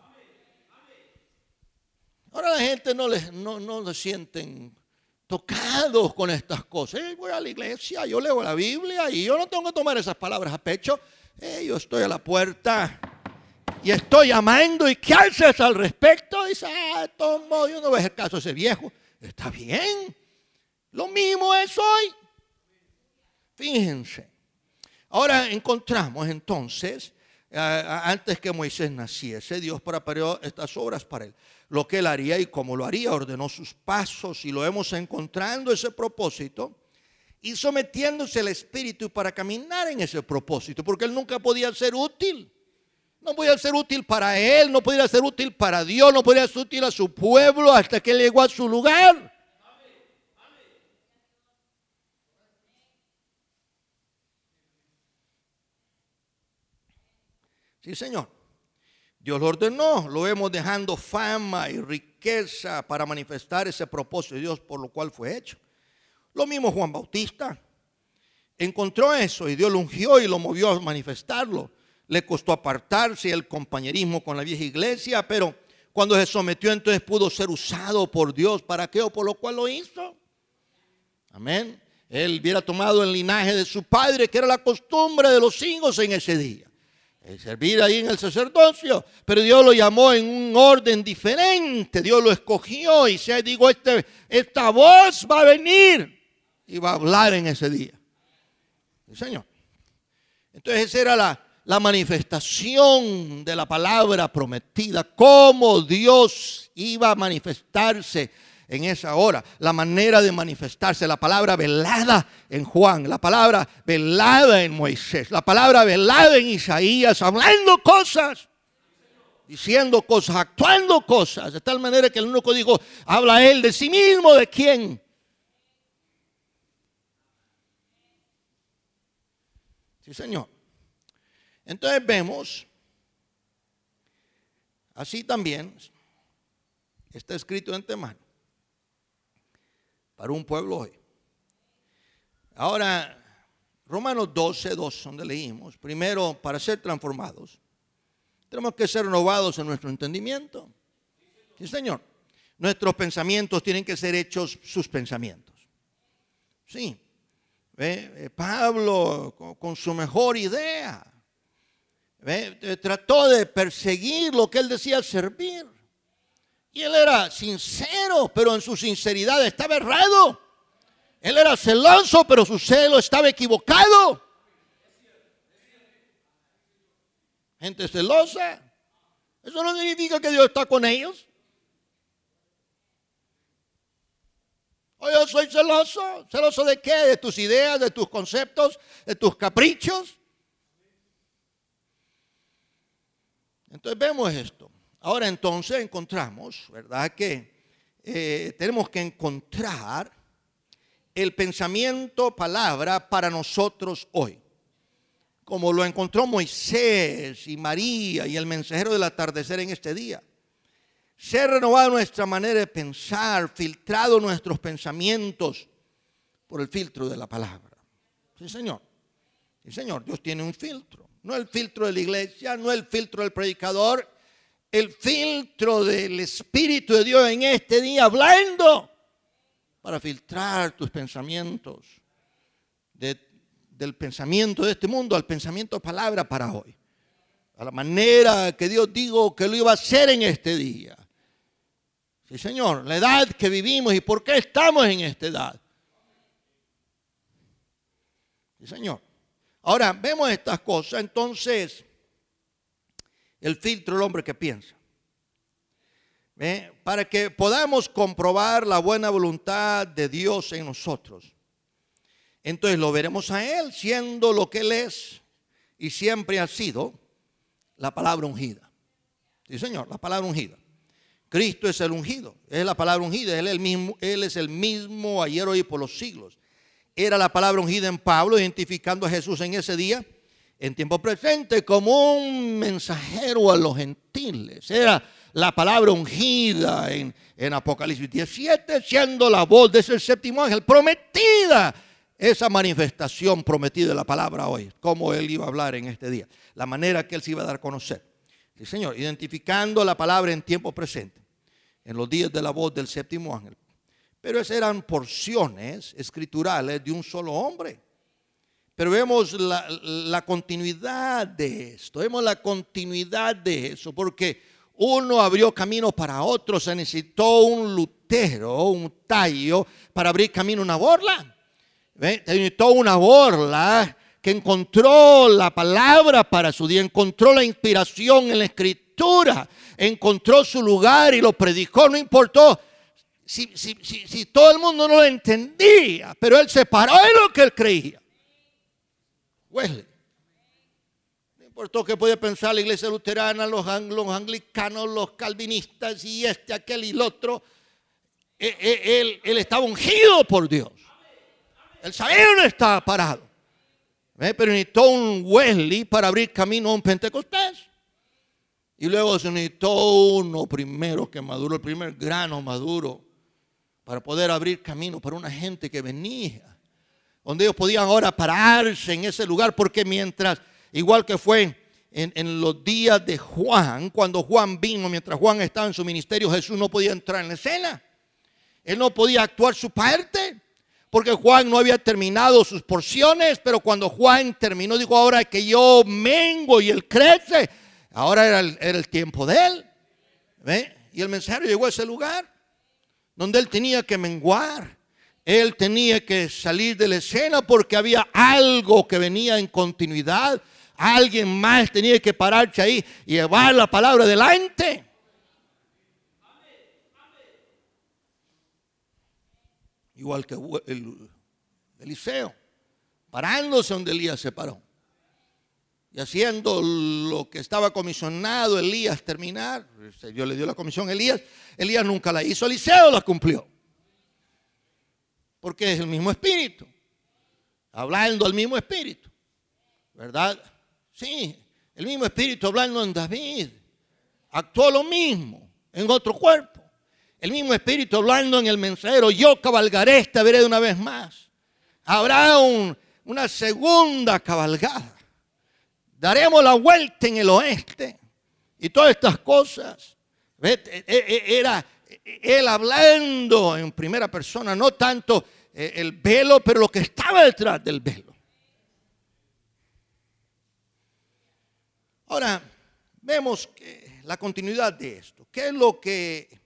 Ahora la gente no se sienten tocados con estas cosas. Voy a la iglesia, yo leo la Biblia y yo no tengo que tomar esas palabras a pecho. Yo estoy a la puerta y estoy llamando. ¿Y qué haces al respecto? Dice, tomo, yo no voy a hacer caso a ese viejo. Está bien. Lo mismo es hoy. Fíjense. Ahora encontramos entonces, antes que Moisés naciese, Dios preparó estas obras para él. lo que Él haría y cómo lo haría. Ordenó sus pasos y lo vemos encontrando ese propósito y sometiéndose al Espíritu para caminar en ese propósito, porque Él nunca podía ser útil. No podía ser útil para Él, no podía ser útil para Dios, no podía ser útil a su pueblo hasta que Él llegó a su lugar. Sí, Señor. Dios lo ordenó, lo vemos dejando fama y riqueza para manifestar ese propósito de Dios por lo cual fue hecho. Lo mismo Juan Bautista. Encontró eso y Dios lo ungió y lo movió a manifestarlo. Le costó apartarse el compañerismo con la vieja iglesia, pero cuando se sometió entonces pudo ser usado por Dios. ¿Para qué o por lo cual lo hizo? Amén. Él hubiera tomado el linaje de su padre, que era la costumbre de los hijos en ese día. Servir ahí en el sacerdocio, pero Dios lo llamó en un orden diferente. Dios lo escogió y se dijo, esta voz va a venir y va a hablar en ese día. Sí, Señor. Entonces esa era la manifestación de la palabra prometida, cómo Dios iba a manifestarse en esa hora, la manera de manifestarse, la palabra velada en Juan, la palabra velada en Moisés, la palabra velada en Isaías, hablando cosas, diciendo cosas, actuando cosas, de tal manera que el único dijo, habla él de sí mismo, ¿de quién? Sí, Señor. Entonces vemos, así también está escrito de antemano para un pueblo hoy. Ahora, Romanos 12:2, donde leímos, primero, para ser transformados, tenemos que ser renovados en nuestro entendimiento. Sí, Señor. Nuestros pensamientos tienen que ser hechos sus pensamientos. Sí. Pablo, con su mejor idea, trató de perseguir lo que él decía servir. Y él era sincero, pero en su sinceridad estaba errado. Él era celoso, pero su celo estaba equivocado. Gente celosa, eso no significa que Dios está con ellos. O yo soy celoso. ¿Celoso de qué? De tus ideas, de tus conceptos, de tus caprichos. Entonces vemos esto. Ahora entonces encontramos, ¿verdad? Que tenemos que encontrar el pensamiento, palabra para nosotros hoy. Como lo encontró Moisés y María y el mensajero del atardecer en este día. Ser renovada nuestra manera de pensar, filtrado nuestros pensamientos por el filtro de la palabra. Sí, Señor. Sí, Señor. Dios tiene un filtro. No el filtro de la iglesia, no el filtro del predicador, el filtro del Espíritu de Dios en este día hablando para filtrar tus pensamientos del pensamiento de este mundo al pensamiento palabra para hoy. A la manera que Dios dijo que lo iba a hacer en este día. Sí, Señor, la edad que vivimos y por qué estamos en esta edad. Sí, Señor. Ahora, vemos estas cosas, entonces, el filtro del hombre que piensa. Para que podamos comprobar la buena voluntad de Dios en nosotros. Entonces lo veremos a Él siendo lo que Él es y siempre ha sido la palabra ungida. Sí, Señor, la palabra ungida. Cristo es el ungido, es la palabra ungida, Él es el mismo ayer, hoy y por los siglos. Era la palabra ungida en Pablo, identificando a Jesús en ese día, en tiempo presente, como un mensajero a los gentiles. Era la palabra ungida en Apocalipsis 17, siendo la voz de ese séptimo ángel prometida. Esa manifestación prometida de la palabra hoy, cómo Él iba a hablar en este día, la manera que Él se iba a dar a conocer. Sí, Señor, identificando la palabra en tiempo presente, en los días de la voz del séptimo ángel. Pero esas eran porciones escriturales de un solo hombre. Pero vemos la continuidad de esto, vemos la continuidad de eso, porque uno abrió camino para otro, se necesitó un Lutero, un Tallo, para abrir camino a una borla. Se necesitó una borla que encontró la palabra para su día, encontró la inspiración en la escritura escritura, encontró su lugar y lo predicó. No importó si todo el mundo no lo entendía, pero él se paró en lo que él creía. Wesley. No importó que podía pensar la iglesia luterana, los anglicanos, los calvinistas y aquel y el otro. Él estaba ungido por Dios. Él sabía dónde estaba parado. Pero necesitó un Wesley para abrir camino a un Pentecostés. Y luego se necesitó uno primero que maduró, el primer grano maduro, para poder abrir camino para una gente que venía, donde ellos podían ahora pararse en ese lugar. Porque mientras, igual que fue en los días de Juan, cuando Juan vino, mientras Juan estaba en su ministerio, Jesús no podía entrar en la escena. Él no podía actuar su parte, porque Juan no había terminado sus porciones. Pero cuando Juan terminó, dijo: ahora que yo mengo y él crece, ahora era el tiempo de él. Y el mensajero llegó a ese lugar donde él tenía que menguar. Él tenía que salir de la escena porque había algo que venía en continuidad. Alguien más tenía que pararse ahí y llevar la palabra adelante. Igual que Eliseo, parándose donde Elías se paró y haciendo lo que estaba comisionado Elías terminar. Dios le dio la comisión a Elías. Elías nunca la hizo, Eliseo la cumplió, porque es el mismo espíritu, hablando al mismo espíritu, ¿verdad? Sí, el mismo espíritu hablando en David, actuó lo mismo en otro cuerpo. El mismo espíritu hablando en el mensajero: yo cabalgaré esta vereda una vez más. Habrá una segunda cabalgada. Daremos la vuelta en el oeste. Y todas estas cosas. Era él hablando en primera persona, no tanto el velo, pero lo que estaba detrás del velo. Ahora, vemos la continuidad de esto. ¿Qué es lo que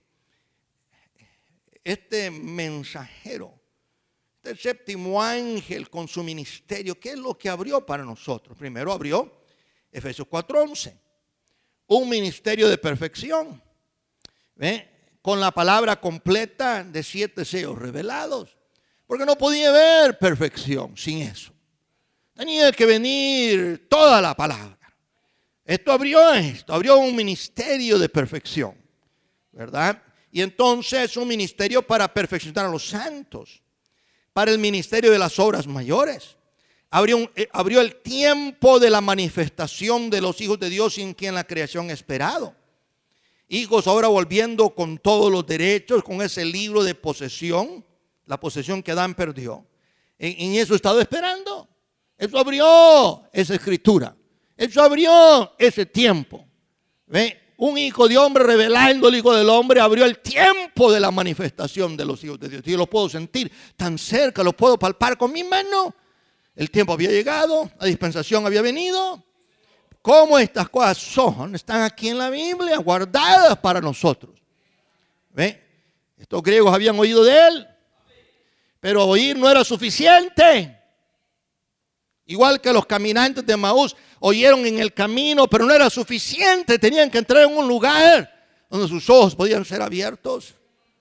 este mensajero, este séptimo ángel con su ministerio, qué es lo que abrió para nosotros? Primero abrió Efesios 4:11, un ministerio de perfección, con la palabra completa de 7 sellos revelados, porque no podía haber perfección sin eso. Tenía que venir toda la palabra. Esto abrió un ministerio de perfección, ¿verdad? Y entonces un ministerio para perfeccionar a los santos, para el ministerio de las obras mayores. Abrió el tiempo de la manifestación de los hijos de Dios en quien la creación ha esperado. Hijos ahora volviendo con todos los derechos, con ese libro de posesión, la posesión que Adán perdió. En eso he estado esperando. Eso abrió esa escritura. Eso abrió ese tiempo. Un hijo de hombre revelando el hijo del hombre abrió el tiempo de la manifestación de los hijos de Dios. Yo lo puedo sentir tan cerca, lo puedo palpar con mi mano. El tiempo había llegado, la dispensación había venido. ¿Cómo estas cosas son? Están aquí en la Biblia, guardadas para nosotros. Estos griegos habían oído de él, pero oír no era suficiente. Igual que los caminantes de Emaús oyeron en el camino, pero no era suficiente. Tenían que entrar en un lugar donde sus ojos podían ser abiertos.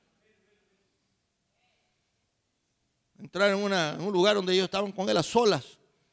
Entrar en un lugar donde ellos estaban con él a solas.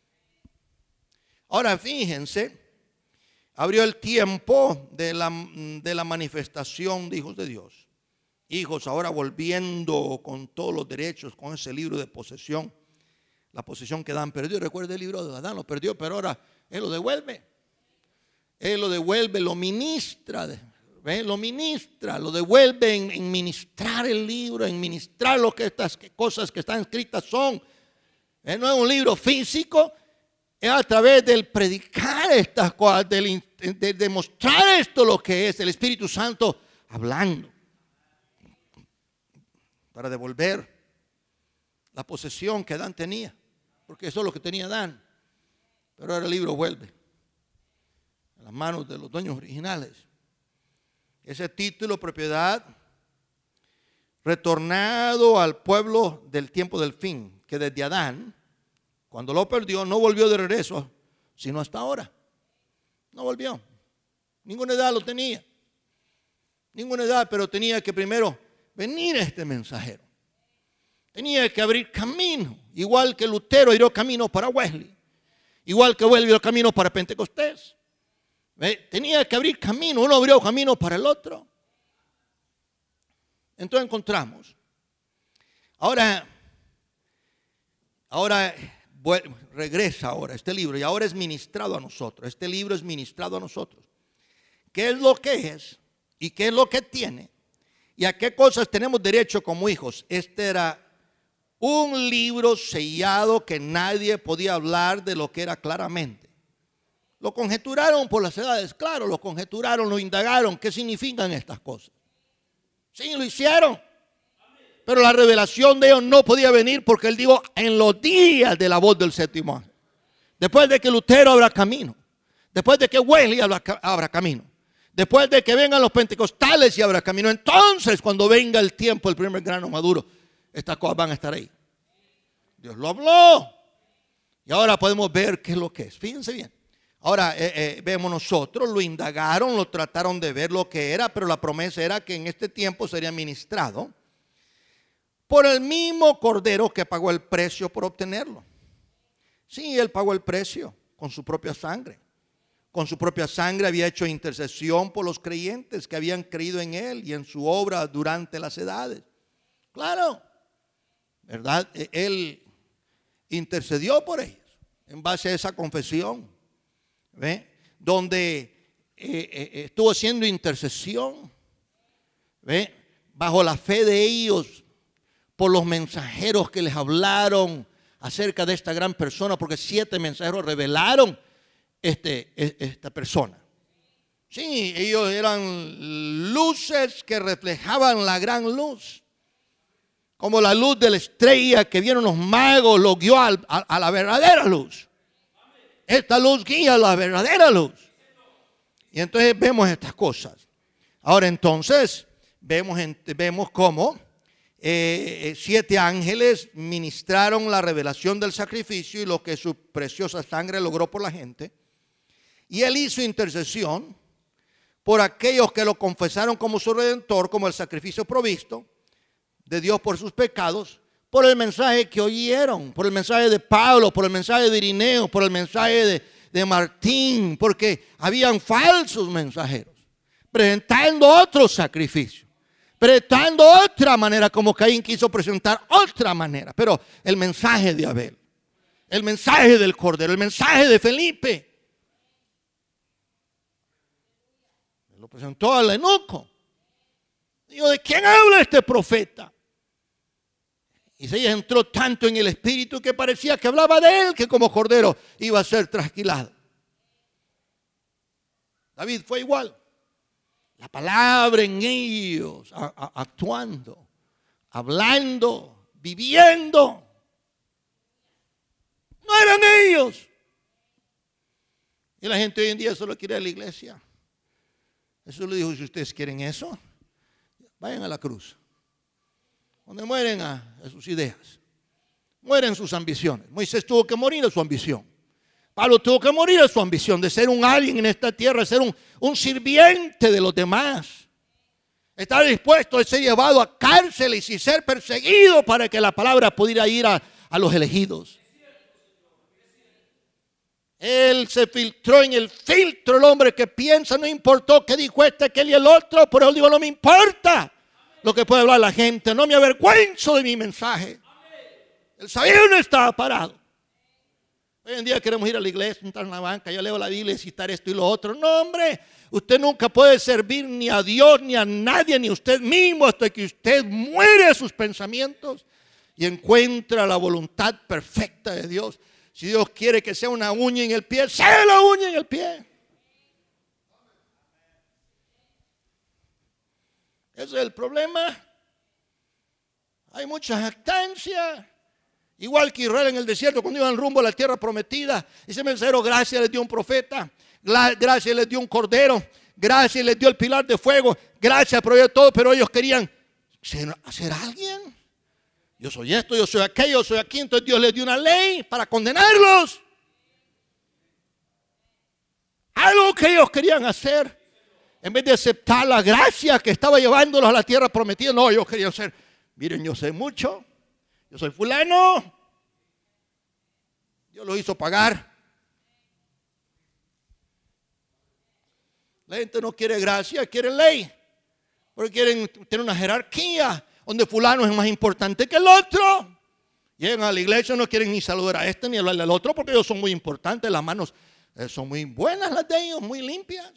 Ahora fíjense, abrió el tiempo de la manifestación de hijos de Dios. Hijos ahora volviendo con todos los derechos, con ese libro de posesión. La posesión que Adán perdió. Recuerda el libro de Adán, lo perdió, pero ahora él lo devuelve. Él lo devuelve, lo ministra. Lo devuelve en ministrar el libro, en ministrar lo que estas cosas que están escritas son. No es un libro físico, es a través del predicar estas cosas, de demostrar esto lo que es el Espíritu Santo hablando. Para devolver la posesión que Adán tenía, porque eso es lo que tenía Adán. Pero ahora el libro vuelve a las manos de los dueños originales. Ese título, propiedad, retornado al pueblo del tiempo del fin, que desde Adán, cuando lo perdió, no volvió de regreso, sino hasta ahora. No volvió. Ninguna edad lo tenía. Ninguna edad, pero tenía que primero venir este mensajero. Tenía que abrir camino. Igual que Lutero abrió camino para Wesley. Igual que Wesley abrió camino para Pentecostés. Tenía que abrir camino. Uno abrió camino para el otro. Entonces encontramos. Ahora regresa ahora este libro y ahora es ministrado a nosotros. Este libro es ministrado a nosotros. ¿Qué es lo que es y qué es lo que tiene? ¿Y a qué cosas tenemos derecho como hijos? Este era un libro sellado que nadie podía hablar de lo que era claramente. Lo conjeturaron por las edades, claro, lo conjeturaron, lo indagaron. ¿Qué significan estas cosas? Sí, lo hicieron. Pero la revelación de ellos no podía venir porque él dijo en los días de la voz del séptimo ángel. Después de que Lutero abra camino. Después de que Wesley abra camino. Después de que vengan los pentecostales y abra camino. Entonces cuando venga el tiempo, el primer grano maduro, estas cosas van a estar ahí. Dios lo habló. Y ahora podemos ver qué es lo que es. Fíjense bien. Ahora vemos nosotros, lo indagaron, lo trataron de ver lo que era, pero la promesa era que en este tiempo sería ministrado por el mismo Cordero que pagó el precio por obtenerlo. Sí, él pagó el precio con su propia sangre. Con su propia sangre había hecho intercesión por los creyentes que habían creído en él y en su obra durante las edades. Claro, ¿verdad? Él intercedió por ellos en base a esa confesión. ¿Ve? Donde estuvo haciendo intercesión, ¿ve? Bajo la fe de ellos, por los mensajeros que les hablaron acerca de esta gran persona, porque 7 mensajeros revelaron esta persona. Sí, ellos eran luces que reflejaban la gran luz, como la luz de la estrella que vieron los magos, lo guió a la verdadera luz. Esta luz guía la verdadera luz. Y entonces vemos estas cosas. Ahora entonces vemos cómo 7 ángeles ministraron la revelación del sacrificio y lo que su preciosa sangre logró por la gente. Y él hizo intercesión por aquellos que lo confesaron como su redentor, como el sacrificio provisto de Dios por sus pecados. Por el mensaje que oyeron, por el mensaje de Pablo, por el mensaje de Irineo, por el mensaje de Martín, porque habían falsos mensajeros, presentando otro sacrificio, presentando otra manera, como Caín quiso presentar otra manera, pero el mensaje de Abel, el mensaje del Cordero, el mensaje de Felipe, lo presentó al eunuco. Digo, ¿de quién habla este profeta? Y se entró tanto en el espíritu que parecía que hablaba de él, que como cordero iba a ser trasquilado. David fue igual. La palabra en ellos, actuando, hablando, viviendo. No eran ellos. Y la gente hoy en día solo quiere ir a la iglesia. Jesús le dijo, si ustedes quieren eso, vayan a la cruz. Donde mueren a sus ideas, mueren sus ambiciones. Moisés tuvo que morir a su ambición. Pablo tuvo que morir a su ambición de ser un alguien en esta tierra, ser un sirviente de los demás. Estar dispuesto a ser llevado a cárceles y ser perseguido para que la palabra pudiera ir a los elegidos. Él se filtró en el filtro, el hombre que piensa, no importó qué dijo este, aquel y el otro, pero él dijo, no me importa lo que puede hablar la gente, no me avergüenzo de mi mensaje. Él sabía dónde estaba parado. Hoy en día queremos ir a la iglesia, entrar en la banca, yo leo la Biblia y citar esto y lo otro. No, hombre, usted nunca puede servir ni a Dios, ni a nadie, ni a usted mismo, hasta que usted muere sus pensamientos y encuentra la voluntad perfecta de Dios. Si Dios quiere que sea una uña en el pie, sea la uña en el pie. Ese es el problema. Hay mucha jactancia. Igual que Israel en el desierto, cuando iban rumbo a la tierra prometida, ese mensajero, gracias, les dio un profeta, gracias, les dio un cordero, gracias, les dio el pilar de fuego, gracias, proveyó todo, pero ellos querían ser alguien. Yo soy esto, yo soy aquello, yo soy aquí. Entonces Dios les dio una ley para condenarlos. Algo que ellos querían hacer. En vez de aceptar la gracia que estaba llevándolos a la tierra prometida, no, ellos querían ser, miren, yo sé mucho, yo soy fulano, Dios los hizo pagar. La gente no quiere gracia, quiere ley, porque quieren tener una jerarquía donde fulano es más importante que el otro. Llegan a la iglesia, no quieren ni saludar a este ni hablarle al otro porque ellos son muy importantes, las manos son muy buenas las de ellos, muy limpias.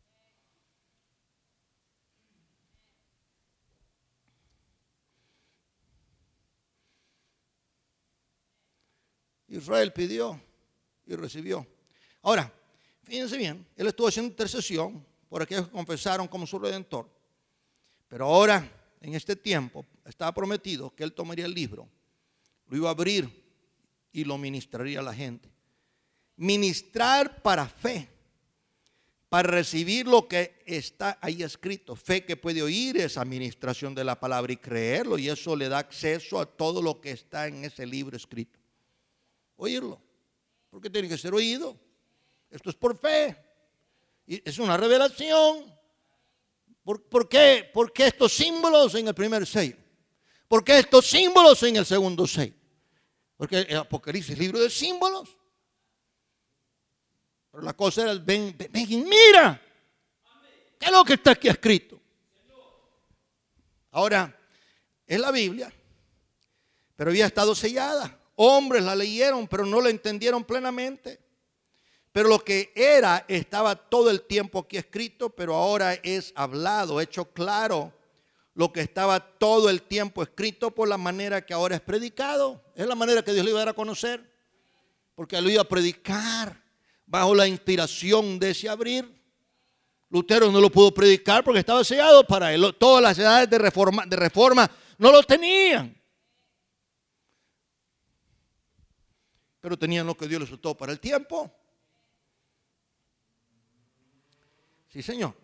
Israel pidió y recibió. Ahora, fíjense bien, él estuvo haciendo intercesión por aquellos que confesaron como su redentor. Pero ahora, en este tiempo, estaba prometido que él tomaría el libro, lo iba a abrir y lo ministraría a la gente. Ministrar para fe, para recibir lo que está ahí escrito. Fe que puede oír esa administración de la palabra y creerlo, y eso le da acceso a todo lo que está en ese libro escrito. Oírlo, porque tiene que ser oído. Esto es por fe, y es una revelación. ¿Por qué? ¿Por qué estos símbolos en el primer sello? ¿Por qué estos símbolos en el segundo sello? Porque el Apocalipsis es libro de símbolos. Pero la cosa era, ven y mira, ¿qué es lo que está aquí escrito? Ahora, es la Biblia, pero había estado sellada. Hombres la leyeron, pero no la entendieron plenamente. Pero lo que era, estaba todo el tiempo aquí escrito, pero ahora es hablado, hecho claro. Lo que estaba todo el tiempo escrito por la manera que ahora es predicado. Es la manera que Dios le iba a dar a conocer. Porque lo iba a predicar bajo la inspiración de ese abrir. Lutero no lo pudo predicar porque estaba sellado para él. Todas las edades de reforma no lo tenían. Pero tenían lo que Dios les soltó para el tiempo. Sí, Señor.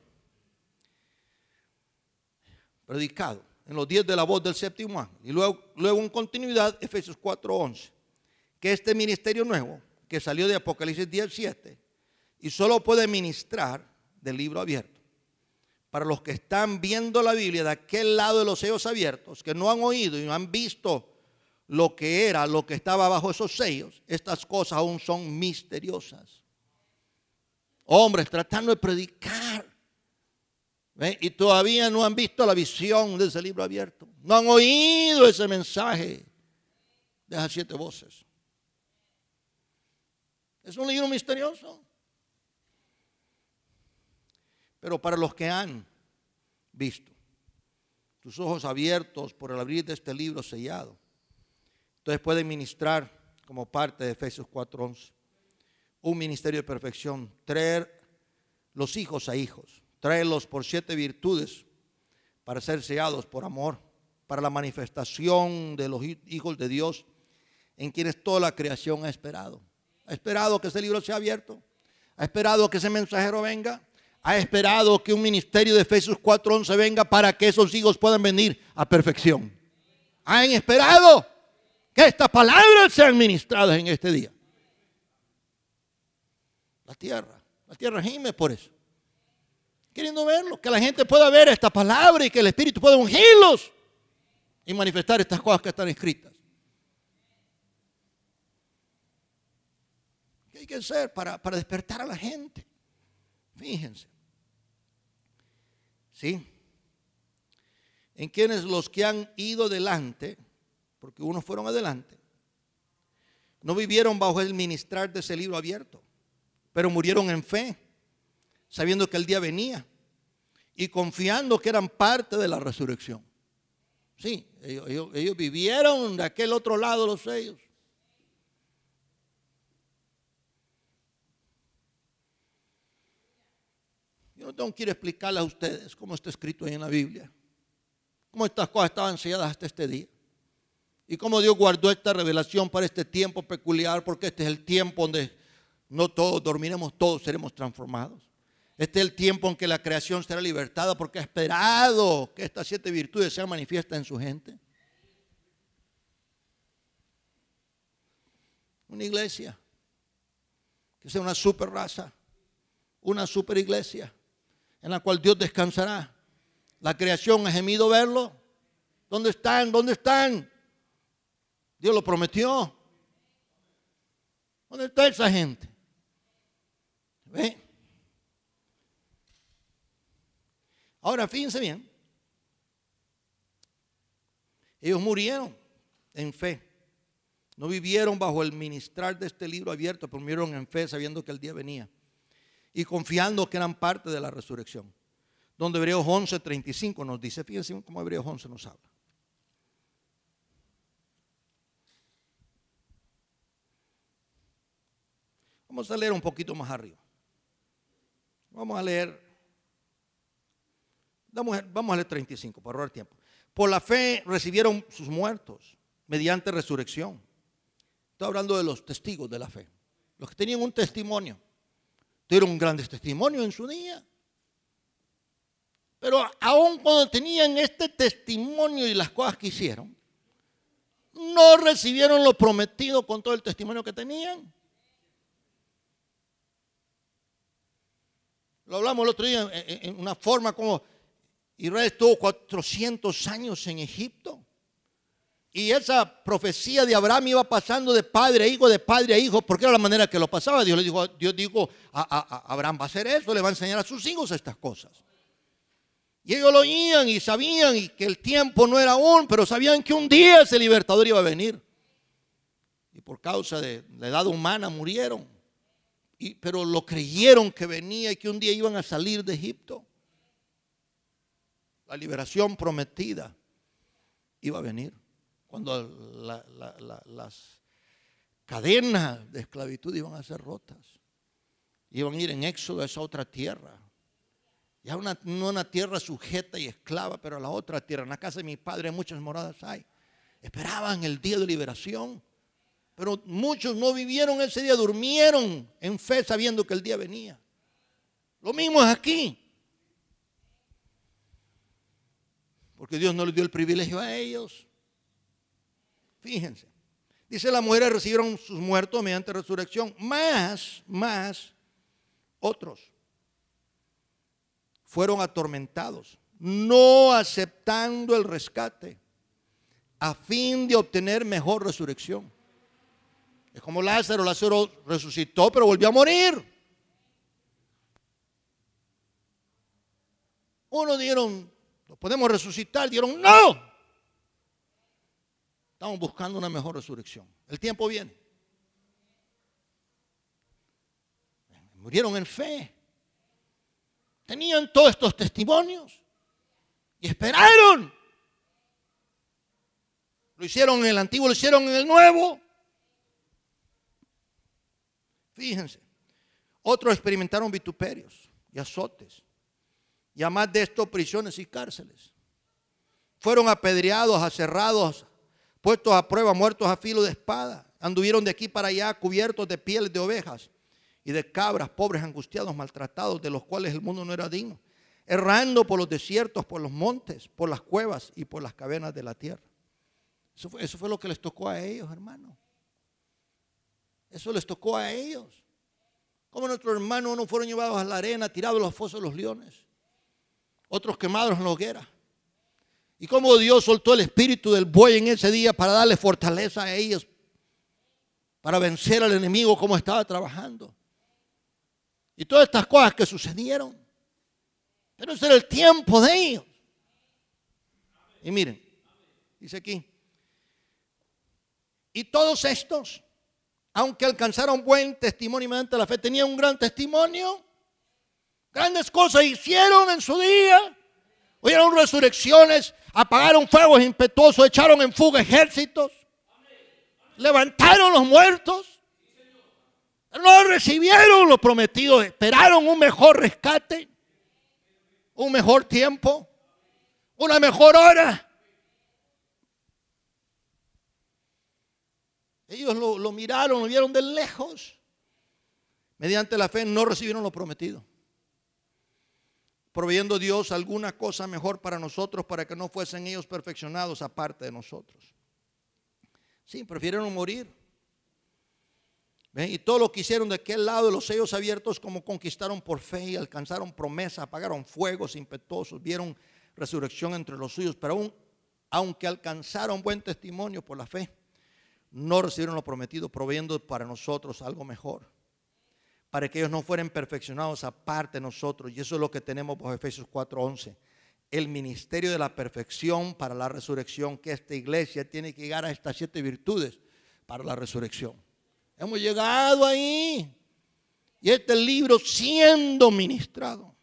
Predicado en los días de la voz del séptimo ángel. Y luego en continuidad, Efesios 4:11. Que este ministerio nuevo, que salió de Apocalipsis 17, y solo puede ministrar del libro abierto. Para los que están viendo la Biblia de aquel lado de los sellos abiertos, que no han oído y no han visto lo que era, lo que estaba bajo esos sellos, estas cosas aún son misteriosas. Hombres tratando de predicar, ¿ven? Y todavía no han visto la visión de ese libro abierto. No han oído ese mensaje de esas 7 voces. Es un libro misterioso. Pero para los que han visto, tus ojos abiertos por el abrir de este libro sellado, entonces pueden ministrar como parte de Efesios 4:11. Un ministerio de perfección, traer los hijos a hijos, traerlos por 7 virtudes para ser sellados por amor, para la manifestación de los hijos de Dios en quienes toda la creación ha esperado. Ha esperado que ese libro sea abierto, ha esperado que ese mensajero venga, ha esperado que un ministerio de Efesios 4:11 venga para que esos hijos puedan venir a perfección. Han esperado que estas palabras sean ministradas en este día. La tierra gime por eso. Queriendo verlo, que la gente pueda ver esta palabra y que el Espíritu pueda ungirlos y manifestar estas cosas que están escritas. ¿Qué hay que hacer para despertar a la gente? Fíjense. ¿Sí? En quienes los que han ido adelante, porque unos fueron adelante, no vivieron bajo el ministrar de ese libro abierto, pero murieron en fe, sabiendo que el día venía y confiando que eran parte de la resurrección. Sí, ellos vivieron de aquel otro lado los sellos. Yo no tengo que ir a explicarles a ustedes cómo está escrito ahí en la Biblia, cómo estas cosas estaban selladas hasta este día y cómo Dios guardó esta revelación para este tiempo peculiar, porque este es el tiempo donde no todos dormiremos, todos seremos transformados. Este es el tiempo en que la creación será libertada, porque ha esperado que estas 7 virtudes sean manifiestas en su gente. Una iglesia que sea una super raza, una super iglesia, en la cual Dios descansará. La creación ha gemido verlo. ¿Dónde están? ¿Dónde están? Dios lo prometió. ¿Dónde está esa gente? ¿Ve? Ahora fíjense bien. Ellos murieron en fe. No vivieron bajo el ministrar de este libro abierto, pero murieron en fe sabiendo que el día venía y confiando que eran parte de la resurrección. Donde Hebreos 11:35 nos dice, fíjense cómo Hebreos 11 nos habla. Vamos a leer un poquito más arriba. Vamos a leer 35 para ahorrar tiempo. Por la fe recibieron sus muertos mediante resurrección. Estoy hablando de los testigos de la fe. Los que tenían un testimonio. Tuvieron un gran testimonio en su día. Pero aun cuando tenían este testimonio y las cosas que hicieron, no recibieron lo prometido con todo el testimonio que tenían. Lo hablamos el otro día en una forma como Israel estuvo 400 años en Egipto. Y esa profecía de Abraham iba pasando de padre a hijo, de padre a hijo, porque era la manera que lo pasaba. Dios dijo a Abraham va a hacer eso, le va a enseñar a sus hijos estas cosas. Y ellos lo oían y sabían y que el tiempo no era aún, pero sabían que un día ese libertador iba a venir. Y por causa de la edad humana murieron. Pero lo creyeron que venía y que un día iban a salir de Egipto. La liberación prometida iba a venir. Cuando las cadenas de esclavitud iban a ser rotas. Iban a ir en éxodo a esa otra tierra. Ya no una tierra sujeta y esclava, pero a la otra tierra. En la casa de mi padre muchas moradas hay. Esperaban el día de liberación. Pero muchos no vivieron ese día, durmieron en fe sabiendo que el día venía. Lo mismo es aquí. Porque Dios no les dio el privilegio a ellos. Fíjense. Dice, las mujeres recibieron sus muertos mediante resurrección. Más otros fueron atormentados, no aceptando el rescate, a fin de obtener mejor resurrección. Es como Lázaro resucitó, pero volvió a morir. Unos dijeron, lo podemos resucitar, dijeron, no. Estamos buscando una mejor resurrección. El tiempo viene. Murieron en fe. Tenían todos estos testimonios y esperaron. Lo hicieron en el antiguo, lo hicieron en el nuevo. Fíjense, otros experimentaron vituperios y azotes, y además de esto prisiones y cárceles. Fueron apedreados, aserrados, puestos a prueba, muertos a filo de espada. Anduvieron de aquí para allá cubiertos de pieles de ovejas y de cabras, pobres, angustiados, maltratados, de los cuales el mundo no era digno, errando por los desiertos, por los montes, por las cuevas y por las cavernas de la tierra. Eso fue lo que les tocó a ellos, hermano. Eso les tocó a ellos. Como nuestros hermanos no fueron llevados a la arena, tirados a los fosos de los leones, otros quemados en la hoguera. Y como Dios soltó el espíritu del buey en ese día para darle fortaleza a ellos, para vencer al enemigo como estaba trabajando. Y todas estas cosas que sucedieron. Pero ese era el tiempo de ellos. Y miren, dice aquí. Y todos estos, aunque alcanzaron buen testimonio mediante la fe, tenían un gran testimonio. Grandes cosas hicieron en su día. Oyeron resurrecciones, apagaron fuegos impetuosos, echaron en fuga ejércitos, levantaron los muertos. No recibieron lo prometido, esperaron un mejor rescate, un mejor tiempo, una mejor hora. Ellos lo miraron, lo vieron de lejos. Mediante la fe no recibieron lo prometido, proveyendo Dios alguna cosa mejor para nosotros, para que no fuesen ellos perfeccionados aparte de nosotros. Sí, prefirieron morir. ¿Ven? Y todo lo que hicieron de aquel lado de los sellos abiertos, como conquistaron por fe y alcanzaron promesa, apagaron fuegos impetuosos, vieron resurrección entre los suyos, pero aunque alcanzaron buen testimonio por la fe, no recibieron lo prometido, proveyendo para nosotros algo mejor, para que ellos no fueran perfeccionados aparte de nosotros. Y eso es lo que tenemos por Efesios 4:11, el ministerio de la perfección para la resurrección, que esta iglesia tiene que llegar a estas 7 virtudes para la resurrección. Hemos llegado ahí, y este libro siendo ministrado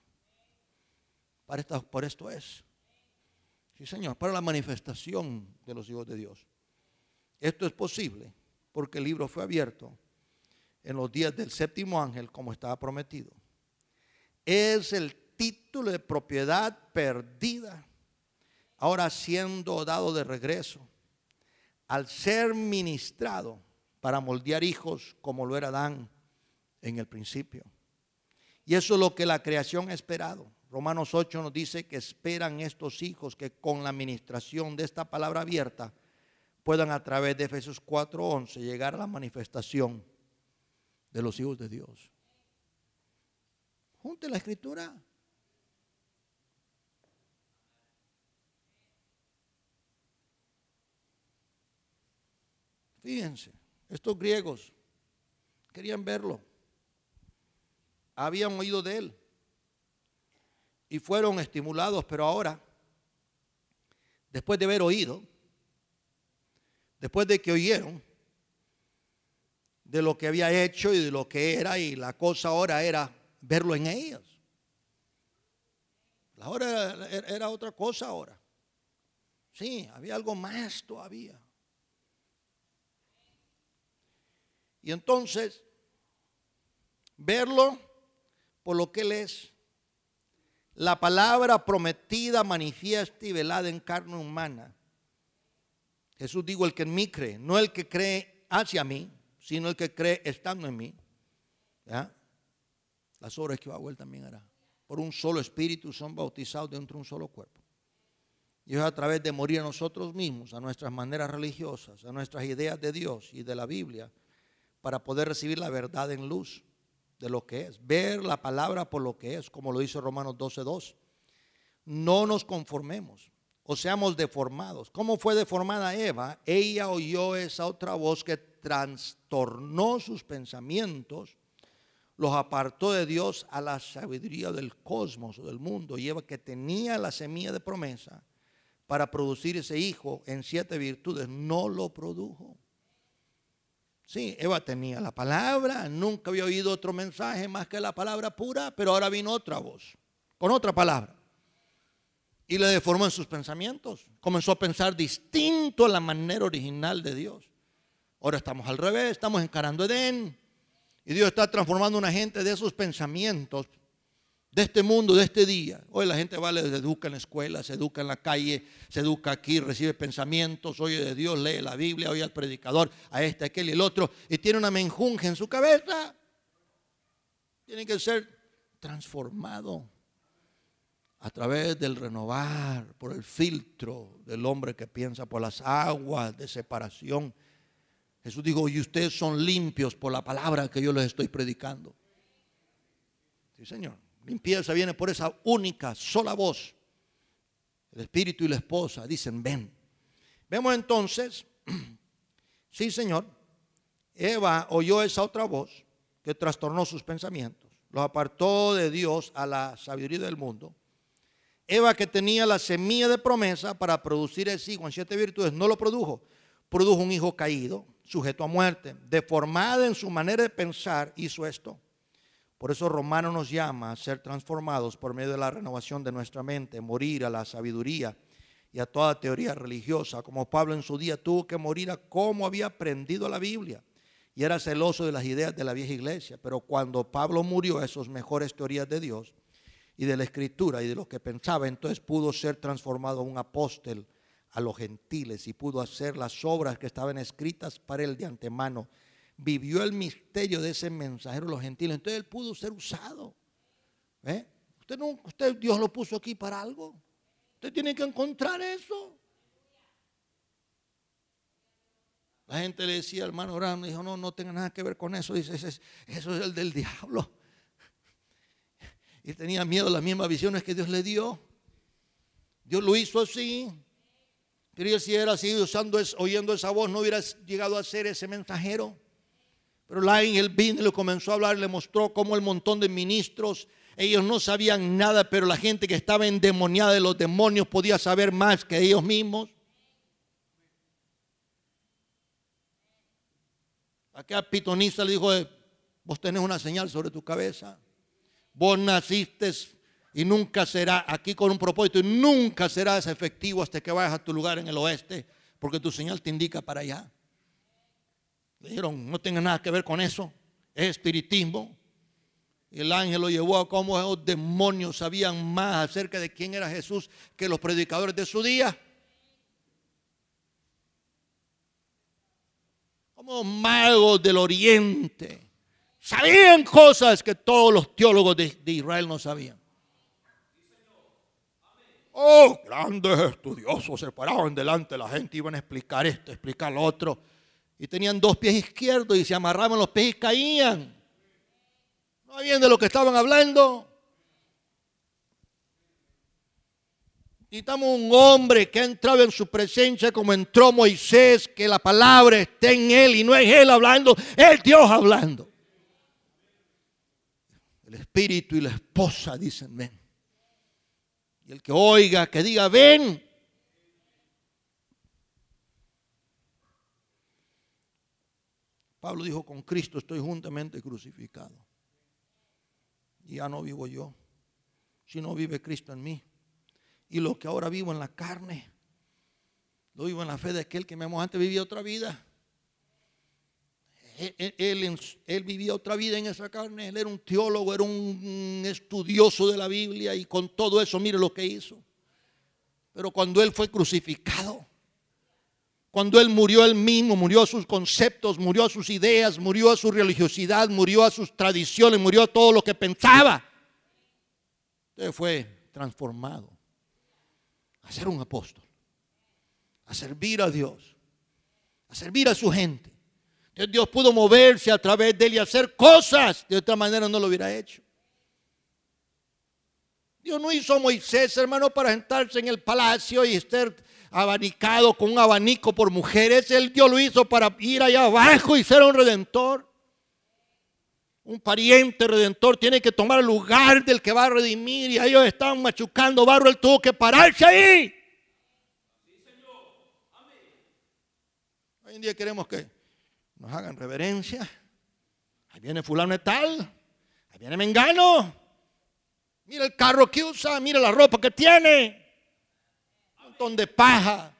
por esto es. Sí, Señor, para la manifestación de los hijos de Dios. Esto es posible porque el libro fue abierto en los días del séptimo ángel, como estaba prometido. Es el título de propiedad perdida, ahora siendo dado de regreso, al ser ministrado para moldear hijos como lo era Adán en el principio. Y eso es lo que la creación ha esperado. Romanos 8 nos dice que esperan estos hijos que con la administración de esta palabra abierta puedan a través de Efesios 4:11 llegar a la manifestación de los hijos de Dios. Junte la escritura. Fíjense, estos griegos querían verlo, habían oído de él y fueron estimulados, pero ahora, después de haber oído, después de que oyeron de lo que había hecho y de lo que era, y la cosa ahora era verlo en ellos. Ahora era otra cosa ahora. Sí, había algo más todavía. Y entonces, verlo por lo que él es, la palabra prometida, manifiesta y velada en carne humana. Jesús dijo: el que en mí cree, no el que cree hacia mí, sino el que cree estando en mí. ¿Ya? Las obras que Él también hará. Por un solo espíritu son bautizados dentro de un solo cuerpo. Y es a través de morir a nosotros mismos, a nuestras maneras religiosas, a nuestras ideas de Dios y de la Biblia, para poder recibir la verdad en luz de lo que es. Ver la palabra por lo que es, como lo dice Romanos 12:2. No nos conformemos o seamos deformados. ¿Cómo fue deformada Eva? Ella oyó esa otra voz que trastornó sus pensamientos, los apartó de Dios a la sabiduría del cosmos o del mundo. Y Eva, que tenía la semilla de promesa para producir ese hijo en 7 virtudes, no lo produjo. Sí, Eva tenía la palabra, nunca había oído otro mensaje más que la palabra pura, pero ahora vino otra voz, con otra palabra. Y le deformó en sus pensamientos. Comenzó a pensar distinto a la manera original de Dios. Ahora estamos al revés, estamos encarando Edén. Y Dios está transformando a una gente de esos pensamientos, de este mundo, de este día. Hoy la gente va, se educa en la escuela, se educa en la calle, se educa aquí, recibe pensamientos, oye de Dios, lee la Biblia, oye al predicador, a este, aquel y el otro, y tiene una menjunje en su cabeza. Tiene que ser transformado a través del renovar, por el filtro del hombre que piensa, por las aguas de separación. Jesús dijo: y ustedes son limpios por la palabra que yo les estoy predicando. Sí, Señor. Limpieza viene por esa única, sola voz. El espíritu y la esposa dicen: ven. Vemos entonces, sí, Señor, Eva oyó esa otra voz que trastornó sus pensamientos, los apartó de Dios a la sabiduría del mundo. Eva, que tenía la semilla de promesa para producir ese hijo en 7 virtudes, no lo produjo. Produjo un hijo caído, sujeto a muerte, deformado en su manera de pensar, hizo esto. Por eso Romanos nos llama a ser transformados por medio de la renovación de nuestra mente, morir a la sabiduría y a toda teoría religiosa, como Pablo en su día tuvo que morir a cómo había aprendido la Biblia y era celoso de las ideas de la vieja iglesia. Pero cuando Pablo murió a esas mejores teorías de Dios y de la escritura y de lo que pensaba, entonces pudo ser transformado en un apóstol a los gentiles y pudo hacer las obras que estaban escritas para él de antemano. Vivió el misterio de ese mensajero a los gentiles, entonces él pudo ser usado. Usted Dios lo puso aquí para algo. Usted tiene que encontrar eso. La gente le decía, hermano Branham, dijo, no, no tenga nada que ver con eso. Dice, eso es el del diablo. Y tenía miedo de las mismas visiones que Dios le dio. Dios lo hizo así. Pero si era así, oyendo esa voz, no hubiera llegado a ser ese mensajero. Pero el ángel vino y le comenzó a hablar, le mostró cómo el montón de ministros, ellos no sabían nada, pero la gente que estaba endemoniada de los demonios podía saber más que ellos mismos. Aquel pitonista le dijo, vos tenés una señal sobre tu cabeza. Vos naciste y nunca será, aquí con un propósito, y nunca serás efectivo hasta que vayas a tu lugar en el oeste, porque tu señal te indica para allá. Le dijeron, no tenga nada que ver con eso, es espiritismo. Y el ángel lo llevó a cómo esos demonios sabían más acerca de quién era Jesús que los predicadores de su día. Como magos del oriente sabían cosas que todos los teólogos de Israel no sabían. Oh, grandes estudiosos se paraban delante de la gente, iban a explicar esto, explicar lo otro. Y tenían 2 pies izquierdos y se amarraban los pies y caían. No sabían de lo que estaban hablando. Necesitamos un hombre que ha entrado en su presencia como entró Moisés, que la palabra esté en él y no es él hablando, es Dios hablando. El espíritu y la esposa dicen ven. Y el que oiga, que diga ven. Pablo dijo, con Cristo estoy juntamente crucificado. Y ya no vivo yo, sino vive Cristo en mí. Y lo que ahora vivo en la carne, lo vivo en la fe de aquel que me amó. Antes vivía otra vida. Él vivía otra vida en esa carne. Él era un teólogo, era un estudioso de la Biblia. Y con todo eso, mire lo que hizo. Pero cuando él fue crucificado, cuando él murió él mismo, murió a sus conceptos, murió a sus ideas, murió a su religiosidad, murió a sus tradiciones, murió a todo lo que pensaba. Entonces fue transformado a ser un apóstol, a servir a Dios, a servir a su gente. Entonces Dios pudo moverse a través de él y hacer cosas. De otra manera no lo hubiera hecho. Dios no hizo a Moisés, hermano, para sentarse en el palacio y estar abanicado con un abanico por mujeres. Dios lo hizo para ir allá abajo y ser un redentor. Un pariente redentor tiene que tomar el lugar del que va a redimir. Y ellos estaban machucando barro, él tuvo que pararse ahí. Hoy en día queremos que nos hagan reverencia. Ahí viene fulano de tal, ahí viene mengano. Mira el carro que usa, mira la ropa que tiene. Un montón de paja.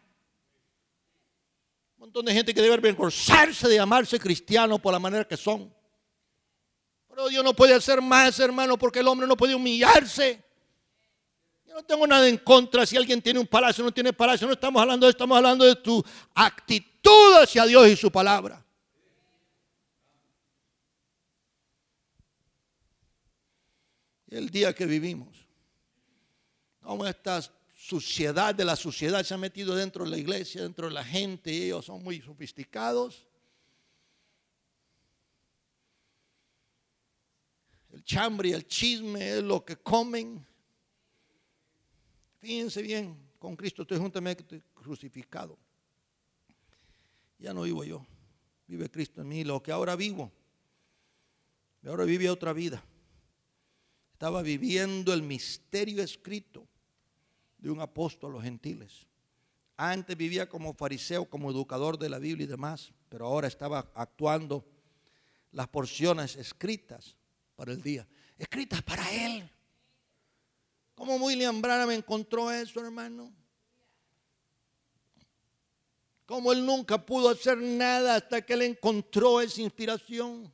Un montón de gente que debe avergonzarse de llamarse cristiano por la manera que son. Pero Dios no puede hacer más, hermano, porque el hombre no puede humillarse. Yo no tengo nada en contra si alguien tiene un palacio o no tiene palacio. No estamos hablando de esto, estamos hablando de tu actitud hacia Dios y su palabra. El día que vivimos, como esta suciedad de la sociedad se ha metido dentro de la iglesia, dentro de la gente, y ellos son muy sofisticados. El chambre y el chisme es lo que comen. Fíjense bien, con Cristo estoy juntamente crucificado. Ya no vivo yo, vive Cristo en mí. Lo que ahora vivo, ahora vive otra vida. Estaba viviendo el misterio escrito de un apóstol a los gentiles. Antes vivía como fariseo, como educador de la Biblia y demás, pero ahora estaba actuando las porciones escritas para el día, escritas para él. ¿Cómo William Branham encontró eso, hermano? Como él nunca pudo hacer nada hasta que él encontró esa inspiración.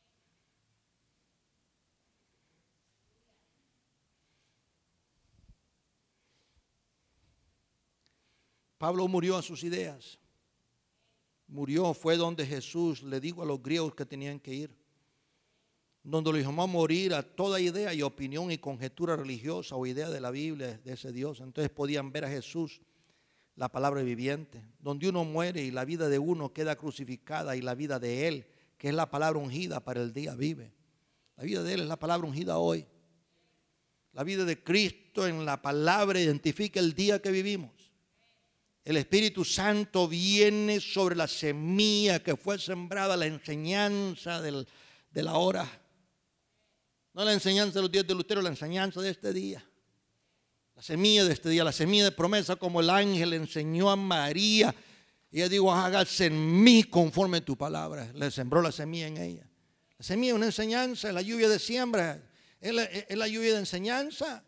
Pablo murió a sus ideas. Murió, fue donde Jesús le dijo a los griegos que tenían que ir. Donde lo llamó a morir a toda idea y opinión y conjetura religiosa o idea de la Biblia de ese Dios. Entonces podían ver a Jesús la palabra viviente, donde uno muere y la vida de uno queda crucificada y la vida de Él, que es la palabra ungida para el día, vive. La vida de Él es la palabra ungida hoy. La vida de Cristo en la palabra identifica el día que vivimos. El Espíritu Santo viene sobre la semilla que fue sembrada, la enseñanza de la hora. No la enseñanza de los días de Lutero, la enseñanza de este día. La semilla de este día, la semilla de promesa, como el ángel enseñó a María. Ella dijo, hágase en mí conforme tu palabra. Le sembró la semilla en ella. La semilla es una enseñanza, es la lluvia de siembra, es la lluvia de enseñanza.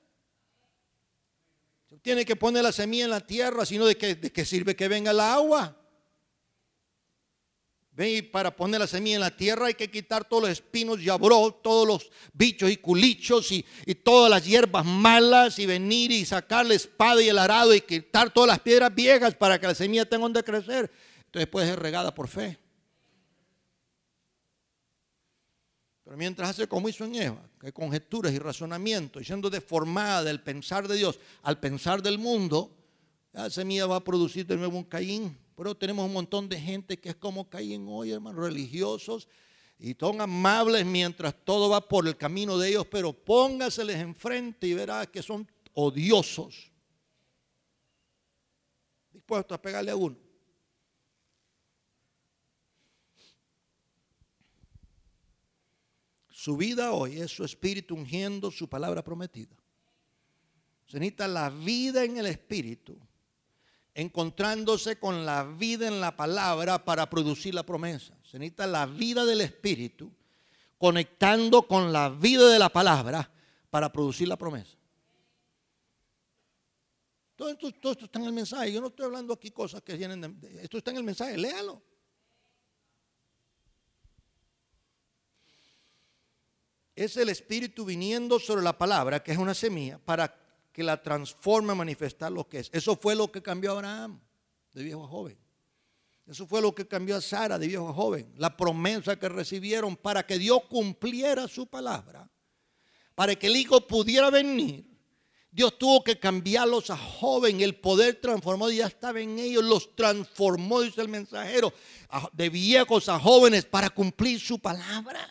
Tiene que poner la semilla en la tierra, sino de qué sirve que venga el agua. Ve, y para poner la semilla en la tierra hay que quitar todos los espinos y abrojos, todos los bichos y culichos y todas las hierbas malas, y venir y sacar la espada y el arado y quitar todas las piedras viejas para que la semilla tenga donde crecer. Entonces puede ser regada por fe. Pero mientras hace como hizo en Eva, que conjeturas y razonamientos, y siendo deformada del pensar de Dios al pensar del mundo, la semilla va a producir de nuevo un Caín. Pero tenemos un montón de gente que es como Caín hoy, hermanos, religiosos, y son amables mientras todo va por el camino de ellos, pero póngaseles enfrente y verá que son odiosos, dispuestos a pegarle a uno. Su vida hoy es su espíritu ungiendo su palabra prometida. Se necesita la vida en el espíritu, encontrándose con la vida en la palabra para producir la promesa. Se necesita la vida del espíritu, conectando con la vida de la palabra para producir la promesa. Todo esto está en el mensaje. Yo no estoy hablando aquí cosas que vienen esto está en el mensaje, léalo. Es el espíritu viniendo sobre la palabra, que es una semilla, para que la transforme a manifestar lo que es. Eso fue lo que cambió a Abraham de viejo a joven. Eso fue lo que cambió a Sara de viejo a joven. La promesa que recibieron para que Dios cumpliera su palabra, para que el hijo pudiera venir. Dios tuvo que cambiarlos a joven. El poder transformó, ya estaba en ellos, los transformó, dice el mensajero, de viejos a jóvenes para cumplir su palabra.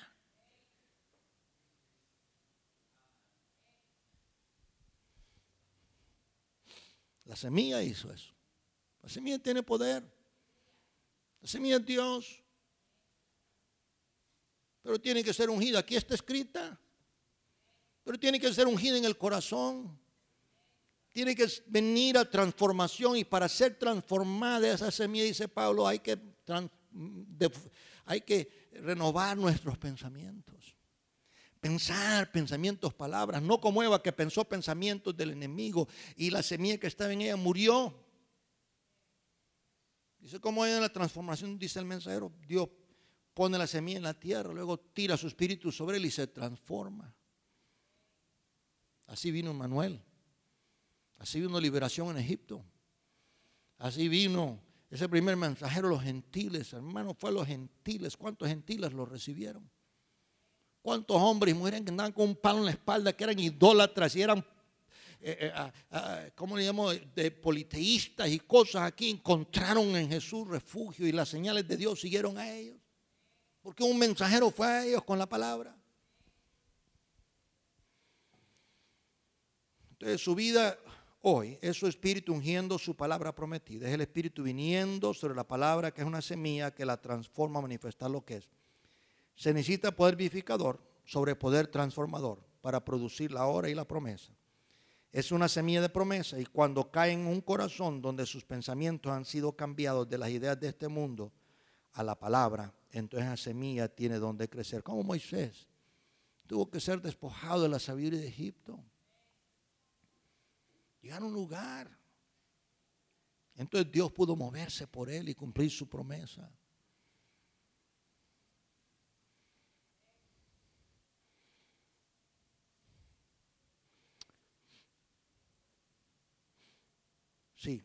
La semilla hizo eso. La semilla tiene poder. La semilla es Dios. Pero tiene que ser ungida. Aquí está escrita. Pero tiene que ser ungida en el corazón. Tiene que venir a transformación. Y para ser transformada esa semilla, dice Pablo, hay que renovar nuestros pensamientos. Pensar pensamientos, palabras, no como Eva que pensó pensamientos del enemigo y la semilla que estaba en ella murió. Dice cómo en la transformación, dice el mensajero, Dios pone la semilla en la tierra, luego tira su espíritu sobre él y se transforma. Así vino Emmanuel, así vino liberación en Egipto, así vino ese primer mensajero, los gentiles, hermano, fue a los gentiles. ¿Cuántos gentiles lo recibieron? ¿Cuántos hombres y mujeres que andaban con un palo en la espalda, que eran idólatras y eran, ¿cómo le llamo?, de politeístas y cosas aquí, encontraron en Jesús refugio y las señales de Dios siguieron a ellos? Porque un mensajero fue a ellos con la palabra. Entonces su vida hoy es su espíritu ungiendo su palabra prometida. Es el espíritu viniendo sobre la palabra, que es una semilla que la transforma a manifestar lo que es. Se necesita poder vivificador sobre poder transformador para producir la hora y la promesa. Es una semilla de promesa, y cuando cae en un corazón donde sus pensamientos han sido cambiados de las ideas de este mundo a la palabra, entonces la semilla tiene donde crecer. Como Moisés tuvo que ser despojado de la sabiduría de Egipto, llegar a un lugar. Entonces Dios pudo moverse por él y cumplir su promesa. Sí,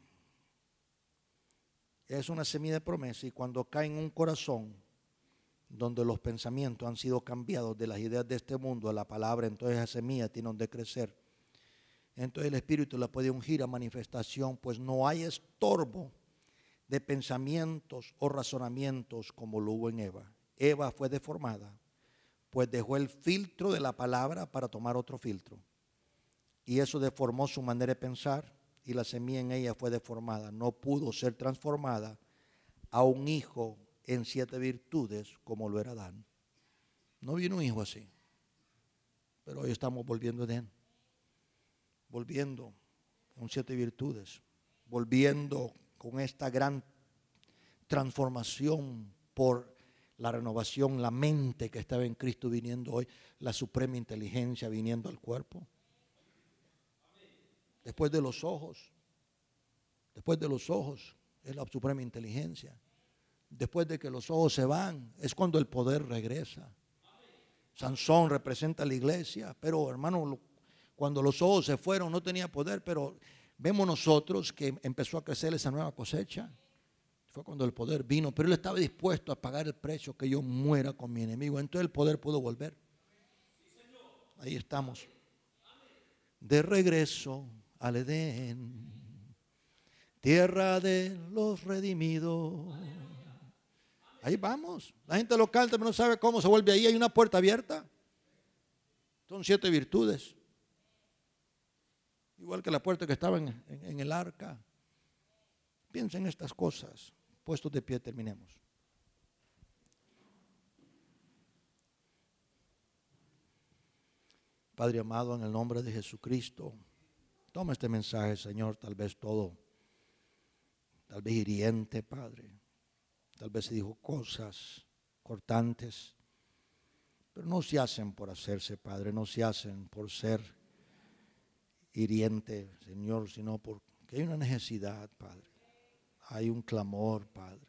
es una semilla de promesa, y cuando cae en un corazón donde los pensamientos han sido cambiados de las ideas de este mundo a la palabra, entonces esa semilla tiene donde crecer. Entonces el Espíritu la puede ungir a manifestación, pues no hay estorbo de pensamientos o razonamientos como lo hubo en Eva. Eva fue deformada, pues dejó el filtro de la palabra para tomar otro filtro. Y eso deformó su manera de pensar y la semilla en ella fue deformada. No pudo ser transformada a un hijo en 7 virtudes como lo era Adán. No vino un hijo así, pero hoy estamos volviendo de él. Volviendo con 7 virtudes, volviendo con esta gran transformación por la renovación, la mente que estaba en Cristo viniendo hoy, la suprema inteligencia viniendo al cuerpo. Después de los ojos es la suprema inteligencia. Después de que los ojos se van, es cuando el poder regresa. Sansón representa a la iglesia, pero hermano, cuando los ojos se fueron no tenía poder, pero vemos nosotros que empezó a crecer esa nueva cosecha. Fue cuando el poder vino, pero él estaba dispuesto a pagar el precio que yo muera con mi enemigo. Entonces el poder pudo volver. Ahí estamos. De regreso al Edén, tierra de los redimidos. Ahí vamos. La gente lo canta, pero no sabe cómo se vuelve ahí. Hay una puerta abierta. Son 7 virtudes. Igual que la puerta que estaba en el arca. Piensa en estas cosas. Puestos de pie, terminemos. Padre amado, en el nombre de Jesucristo, toma este mensaje, Señor, tal vez hiriente, Padre. Tal vez se dijo cosas cortantes, pero no se hacen por hacerse, Padre, no se hacen por ser hiriente, Señor, sino porque hay una necesidad, Padre. Hay un clamor, Padre.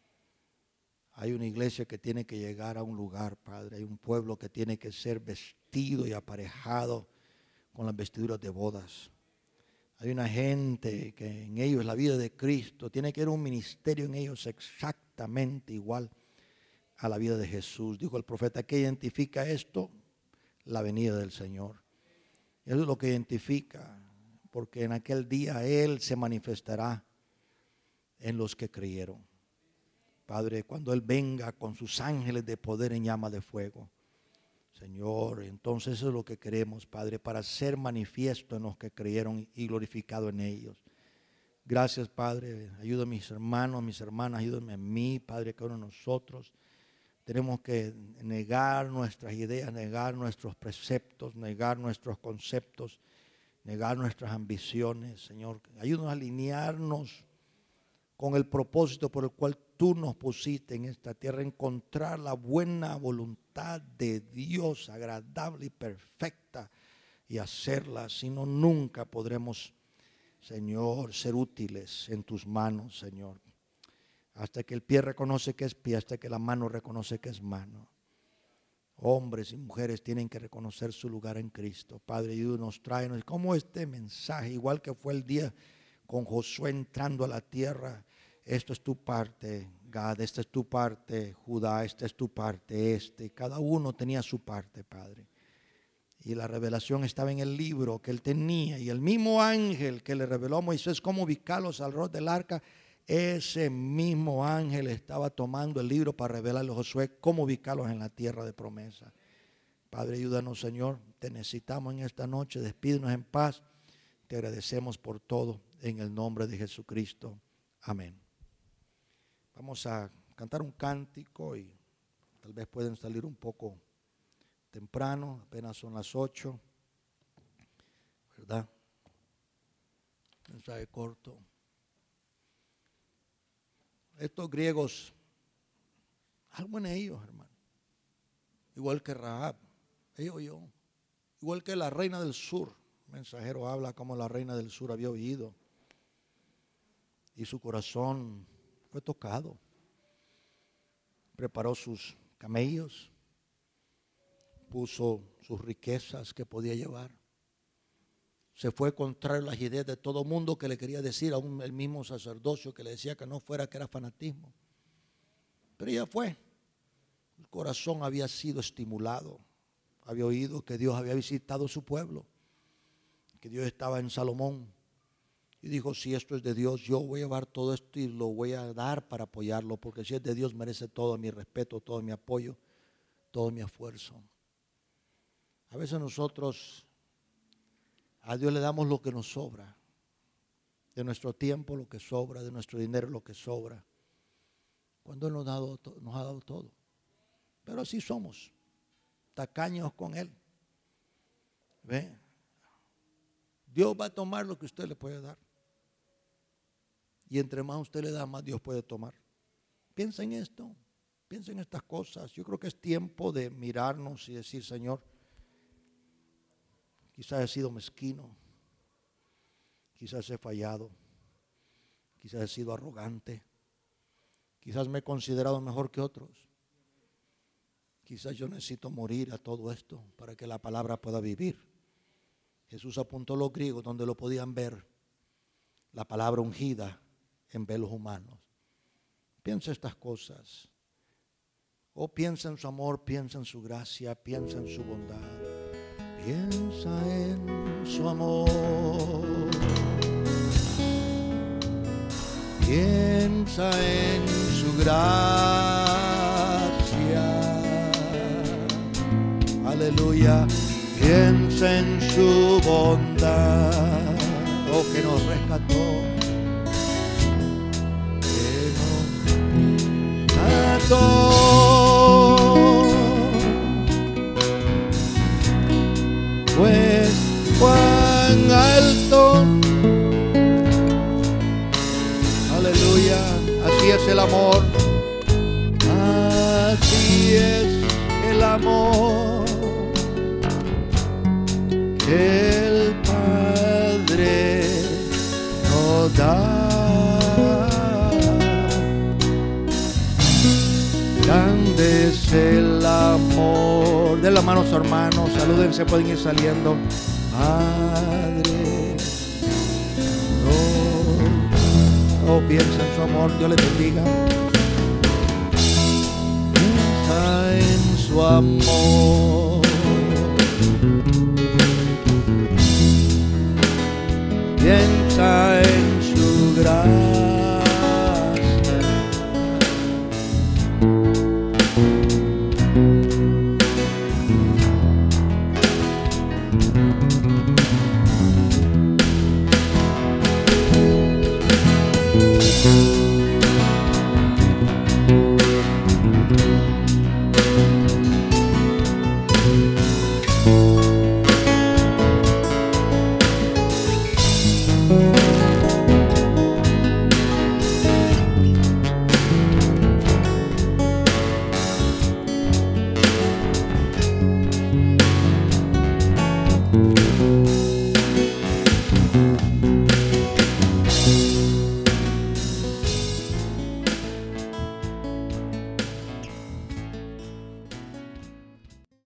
Hay una iglesia que tiene que llegar a un lugar, Padre. Hay un pueblo que tiene que ser vestido y aparejado con las vestiduras de bodas. Hay una gente que en ellos la vida de Cristo tiene que haber un ministerio en ellos exactamente igual a la vida de Jesús. Dijo el profeta, ¿qué identifica esto? La venida del Señor. Eso es lo que identifica, porque en aquel día Él se manifestará en los que creyeron. Padre, cuando Él venga con sus ángeles de poder en llama de fuego, Señor, entonces eso es lo que queremos, Padre, para ser manifiesto en los que creyeron y glorificado en ellos. Gracias, Padre. Ayuda a mis hermanos, a mis hermanas, ayúdame a mí, Padre, que uno de nosotros tenemos que negar nuestras ideas, negar nuestros preceptos, negar nuestros conceptos, negar nuestras ambiciones, Señor. Ayúdanos a alinearnos con el propósito por el cual tú nos pusiste en esta tierra, encontrar la buena voluntad de Dios, agradable y perfecta, y hacerla. Si no, nunca podremos, Señor, ser útiles en tus manos, Señor. Hasta que el pie reconoce que es pie, hasta que la mano reconoce que es mano. Hombres y mujeres tienen que reconocer su lugar en Cristo. Padre, ayúdanos, tráenos como este mensaje, igual que fue el día con Josué entrando a la tierra. Esto es tu parte, Gad, esta es tu parte, Judá, esta es tu parte, cada uno tenía su parte, Padre. Y la revelación estaba en el libro que él tenía, y el mismo ángel que le reveló a Moisés cómo ubicarlos alrededor del arca, ese mismo ángel estaba tomando el libro para revelarle a Josué cómo ubicarlos en la tierra de promesa. Padre, ayúdanos, Señor, te necesitamos en esta noche, despídenos en paz, te agradecemos por todo, en el nombre de Jesucristo, amén. Vamos a cantar un cántico y tal vez pueden salir un poco temprano, apenas son las 8, ¿verdad? Mensaje corto. Estos griegos, algo en ellos, hermano, igual que Rahab, ella oyó, igual que la reina del sur. El mensajero habla como la reina del sur había oído y su corazón fue tocado. Preparó sus camellos, puso sus riquezas que podía llevar. Se fue contra las ideas de todo mundo que le quería decir, aún el mismo sacerdocio que le decía que no fuera, que era fanatismo. Pero ella fue. El corazón había sido estimulado. Había oído que Dios había visitado su pueblo, que Dios estaba en Salomón y dijo, si esto es de Dios, yo voy a llevar todo esto y lo voy a dar para apoyarlo, porque si es de Dios merece todo mi respeto, todo mi apoyo, todo mi esfuerzo. A veces nosotros a Dios le damos lo que nos sobra, de nuestro tiempo lo que sobra, de nuestro dinero lo que sobra, cuando Él nos ha dado todo. Pero así somos, tacaños con Él. ¿Ve? Dios va a tomar lo que usted le puede dar. Y entre más usted le da, más Dios puede tomar. Piensa en esto, piensa en estas cosas. Yo creo que es tiempo de mirarnos y decir, Señor, quizás he sido mezquino, quizás he fallado, quizás he sido arrogante, quizás me he considerado mejor que otros. Quizás yo necesito morir a todo esto para que la palabra pueda vivir. Jesús apuntó a los griegos donde lo podían ver, la palabra ungida en velos humanos. Piensa estas cosas. Oh, piensa en su amor, piensa en su gracia, piensa en su bondad. Piensa en su amor. Piensa en su gracia. Aleluya. Piensa en su bondad. Oh, que nos rescató. Que nos rescató. Pues cuán alto. Aleluya. Así es el amor. Así es el amor que el Padre nos da. Grande es el amor. Den la mano a sus hermanos, salúdense, pueden ir saliendo. Padre, oh, piensa en su amor, Dios les bendiga. Piensa en su amor. Piensa en su gracia.